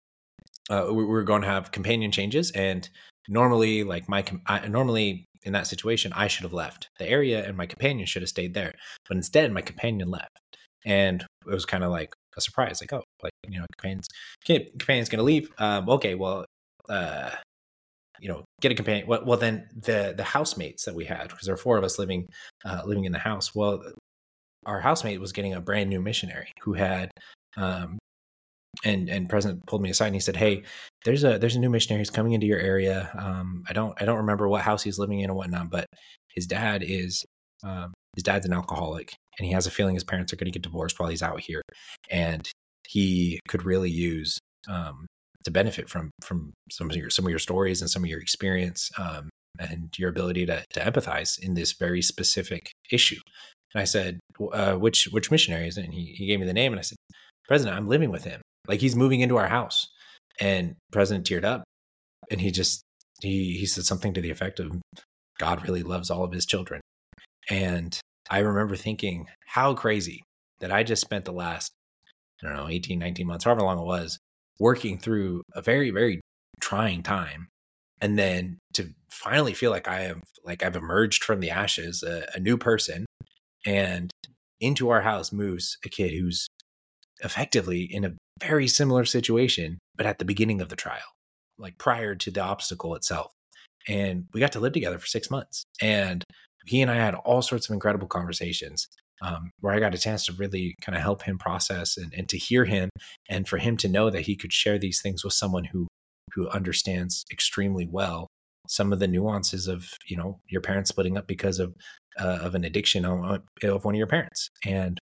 uh, we, we were going to have companion changes, and normally, like my I, normally in that situation, I should have left the area, and my companion should have stayed there. But instead, my companion left, and it was kind of like a surprise, like, oh, like you know, companion's companion's going to leave. Um, okay, well. Uh, you know, get a companion. Well, well, then the the housemates that we had, because there were four of us living uh, living in the house. Well, our housemate was getting a brand new missionary who had, um, and and President pulled me aside and he said, "Hey, there's a there's a new missionary who's coming into your area. Um, I don't I don't remember what house he's living in and whatnot, but his dad is um, his dad's an alcoholic, and he has a feeling his parents are going to get divorced while he's out here, and he could really use." Um, to benefit from from some of your some of your stories and some of your experience um, and your ability to to empathize in this very specific issue. And I said, uh, which which missionary is it? And he, he gave me the name, and I said, President, I'm living with him. Like, he's moving into our house. And President teared up, and he just he he said something to the effect of, God really loves all of his children. And I remember thinking, how crazy that I just spent the last, I don't know, eighteen, nineteen months, however long it was, working through a very, very trying time. And then to finally feel like I have, like I've emerged from the ashes, a, a new person, and into our house moves a kid who's effectively in a very similar situation, but at the beginning of the trial, like prior to the obstacle itself. And we got to live together for six months. And he and I had all sorts of incredible conversations. Um, where I got a chance to really kind of help him process and, and to hear him, and for him to know that he could share these things with someone who who understands extremely well some of the nuances of, you know, your parents splitting up because of uh, of an addiction of, of one of your parents. And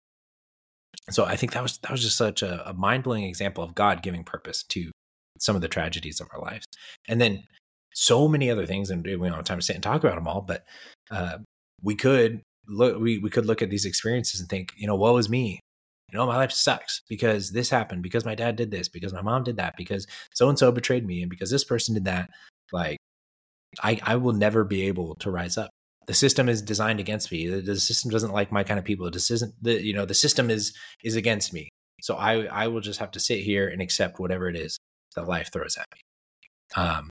so I think that was that was just such a, a mind-blowing example of God giving purpose to some of the tragedies of our lives. And then so many other things, and we don't have time to sit and talk about them all, but uh, we could look we, we could look at these experiences and think, you know, woe is me. You know, my life sucks because this happened, because my dad did this, because my mom did that, because so-and-so betrayed me, and because this person did that. Like, I, I will never be able to rise up. The system is designed against me. The, the system doesn't like my kind of people. This isn't the, you know, the system is, is against me. So I, I will just have to sit here and accept whatever it is that life throws at me. Um,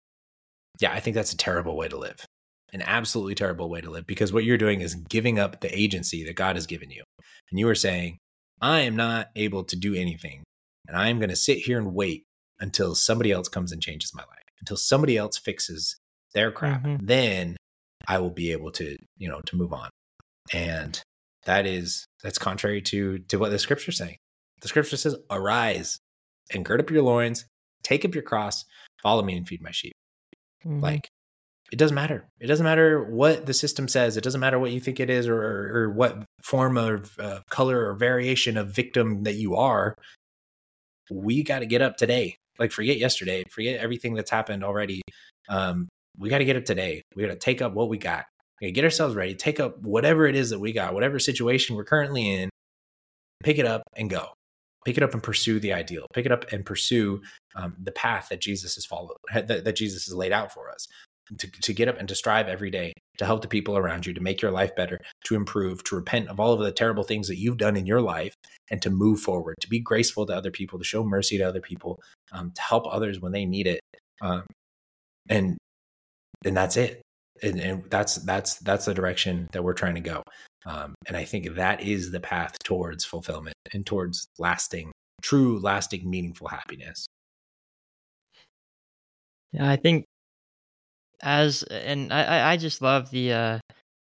yeah, I think that's a terrible way to live. An absolutely terrible way to live, because what you're doing is giving up the agency that God has given you. And you are saying, I am not able to do anything, and I am going to sit here and wait until somebody else comes and changes my life, until somebody else fixes their crap. Mm-hmm. Then I will be able to, you know, to move on. And that is, that's contrary to, to what the scripture is saying. The scripture says, arise and gird up your loins, take up your cross, follow me and feed my sheep. Mm-hmm. Like, it doesn't matter. It doesn't matter what the system says. It doesn't matter what you think it is, or, or, or what form of uh, color or variation of victim that you are. We got to get up today. Like, forget yesterday. Forget everything that's happened already. Um, we got to get up today. We got to take up what we got. We got to get ourselves ready. Take up whatever it is that we got, whatever situation we're currently in. Pick it up and go. Pick it up and pursue the ideal. Pick it up and pursue um, the path that Jesus has followed, that, that Jesus has laid out for us. To, to get up and to strive every day, to help the people around you, to make your life better, to improve, to repent of all of the terrible things that you've done in your life, and to move forward, to be graceful to other people, to show mercy to other people, um, to help others when they need it. Um, and and that's it. And, and that's that's that's the direction that we're trying to go. Um, and I think that is the path towards fulfillment and towards lasting, true, lasting, meaningful happiness. Yeah, I think as and I, I just love the uh,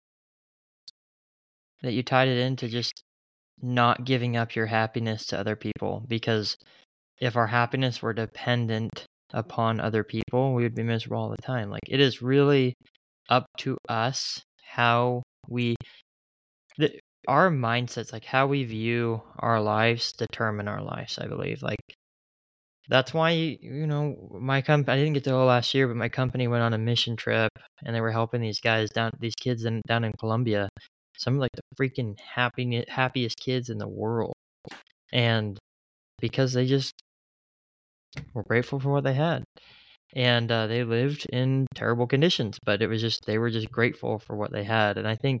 that you tied it into just not giving up your happiness to other people, because if our happiness were dependent upon other people, we would be miserable all the time. Like, it is really up to us how we the, our mindsets, like how we view our lives, determine our lives. I believe, like that's why you know my company. I didn't get to go last year, but my company went on a mission trip, and they were helping these guys down, these kids in, down in Colombia. Some of like the freaking happy, happiest kids in the world, and because they just were grateful for what they had. And uh, they lived in terrible conditions, but it was just they were just grateful for what they had. And I think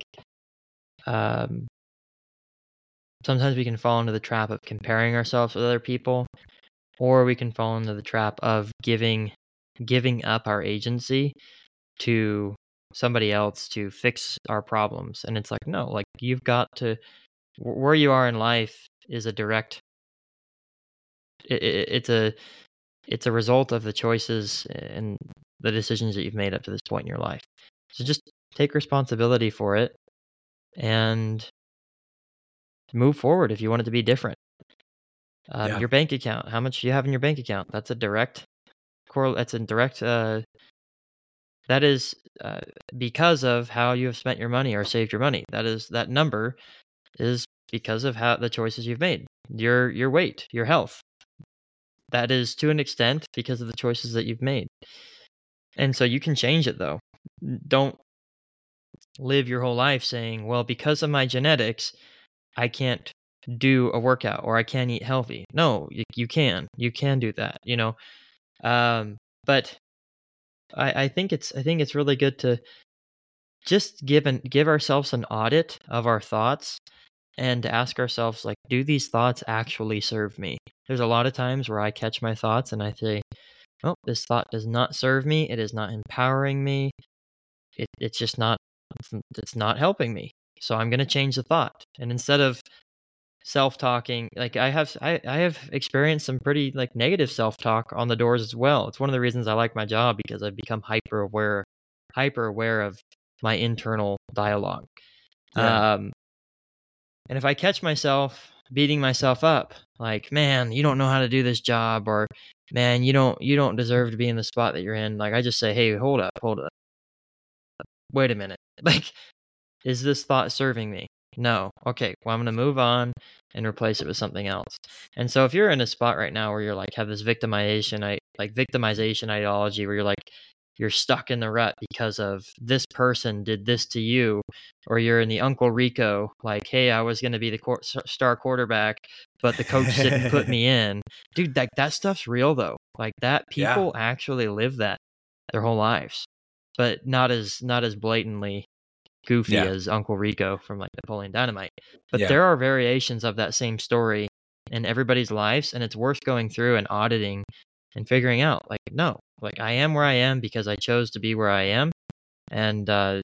um, sometimes we can fall into the trap of comparing ourselves with other people, or we can fall into the trap of giving giving up our agency to somebody else to fix our problems. And it's like, no, like you've got to where you are in life is a direct. It, it, it's a it's a result of the choices and the decisions that you've made up to this point in your life. So just take responsibility for it and move forward if you want it to be different. Um, Yeah. Your bank account, how much you have in your bank account, that's a direct correl. That's a direct. Uh, that is uh, because of how you have spent your money or saved your money. That is that number is because of how the choices you've made. Your your weight, your health. That is to an extent because of the choices that you've made. And so you can change it though. Don't live your whole life saying, well, because of my genetics, I can't do a workout or I can't eat healthy. No, you, you can. You can do that, you know. Um, but I, I think it's I think it's really good to just give an, give ourselves an audit of our thoughts and to ask ourselves, like, do these thoughts actually serve me? There's a lot of times where I catch my thoughts and I say, oh, this thought does not serve me. It is not empowering me. It, it's just not, it's not helping me. So I'm going to change the thought. And instead of self-talking, like I have, I, I have experienced some pretty like negative self-talk on the doors as well. It's one of the reasons I like my job, because I've become hyper aware, hyper aware of my internal dialogue. Yeah. Um, and if I catch myself beating myself up, like, man, you don't know how to do this job, or man, you don't you don't deserve to be in the spot that you're in, like I just say, hey, hold up, hold up. Wait a minute. Like, is this thought serving me? No. Okay, well, I'm going to move on and replace it with something else. And so if you're in a spot right now where you're like have this victimization, I like victimization ideology where you're like you're stuck in the rut because of this person did this to you, or you're in the Uncle Rico, like, hey, I was going to be the qu- star quarterback, but the coach didn't put me in. Dude, like that stuff's real though. Like that people yeah. actually live that their whole lives, but not as not as blatantly goofy yeah. as Uncle Rico from like Napoleon Dynamite. But yeah. there are variations of that same story in everybody's lives, and it's worth going through and auditing and figuring out, like, no, like I am where I am because I chose to be where I am, and uh,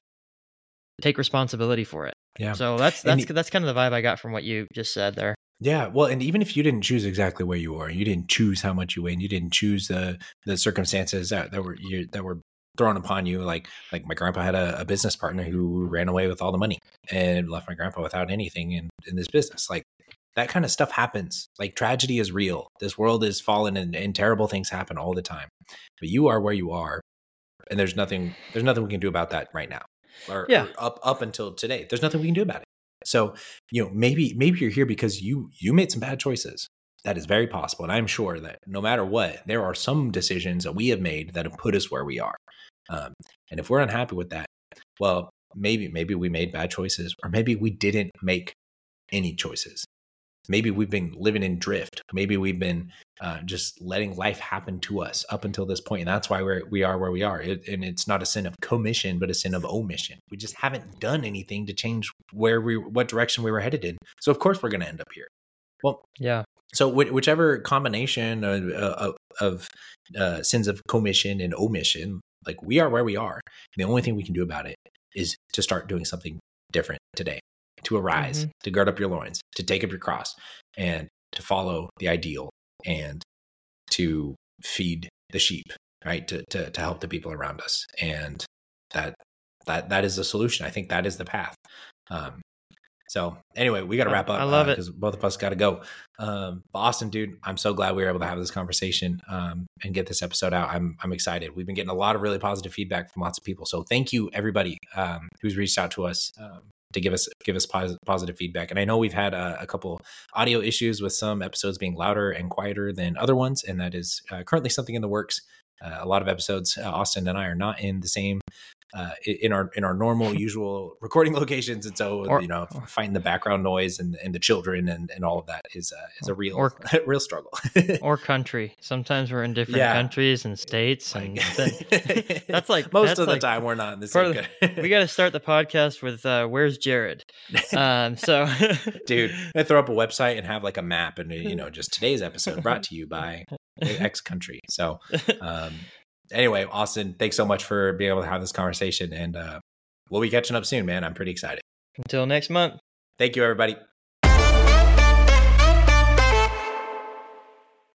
take responsibility for it. Yeah. So that's that's and that's kind of the vibe I got from what you just said there. Yeah, well, and even if you didn't choose exactly where you are, you didn't choose how much you weigh, and you didn't choose the the circumstances that, that were you, that were thrown upon you. Like like my grandpa had a, a business partner who ran away with all the money and left my grandpa without anything in in this business. Like that kind of stuff happens. Like tragedy is real. This world is fallen, and, and terrible things happen all the time. But you are where you are, and there's nothing there's nothing we can do about that right now, or, yeah. or up up until today. There's nothing we can do about it. So, you know, maybe maybe you're here because you you made some bad choices. That is very possible. And I'm sure that no matter what, there are some decisions that we have made that have put us where we are. Um, and if we're unhappy with that, well, maybe maybe we made bad choices, or maybe we didn't make any choices. Maybe we've been living in drift. Maybe we've been uh, just letting life happen to us up until this point. And that's why we're, we are where we are. It, and it's not a sin of commission, but a sin of omission. We just haven't done anything to change where we, what direction we were headed in. So of course we're going to end up here. Well, yeah. So wh- whichever combination of, of, of uh, sins of commission and omission, like we are where we are. And the only thing we can do about it is to start doing something different today. To arise, mm-hmm. to gird up your loins, to take up your cross, and to follow the ideal, and to feed the sheep, right? To to to help the people around us, and that that that is the solution. I think that is the path. Um, So anyway, we got to wrap up. I love uh, it because both of us got to go. Um, but Austin, dude, I'm so glad we were able to have this conversation um, and get this episode out. I'm I'm excited. We've been getting a lot of really positive feedback from lots of people. So thank you everybody um, who's reached out to us um, to give us give us pos- positive feedback. And I know we've had a, a couple audio issues with some episodes being louder and quieter than other ones, and that is uh, currently something in the works. Uh, a lot of episodes, uh, Austin and I are not in the same uh, in our in our normal usual recording locations, and so or, you know, fighting the background noise and, and the children and, and all of that is uh, is a real or, real struggle. Or country. Sometimes we're in different yeah. countries and states, and then, that's like most that's of the like time we're not in the same. The, we got to start the podcast with uh, "Where's Jared?" Um, so, dude, I throw up a website and have like a map, and you know, just today's episode brought to you by X country. So. Um, Anyway, Austin, thanks so much for being able to have this conversation, and uh, we'll be catching up soon, man. I'm pretty excited. Until next month. Thank you, everybody.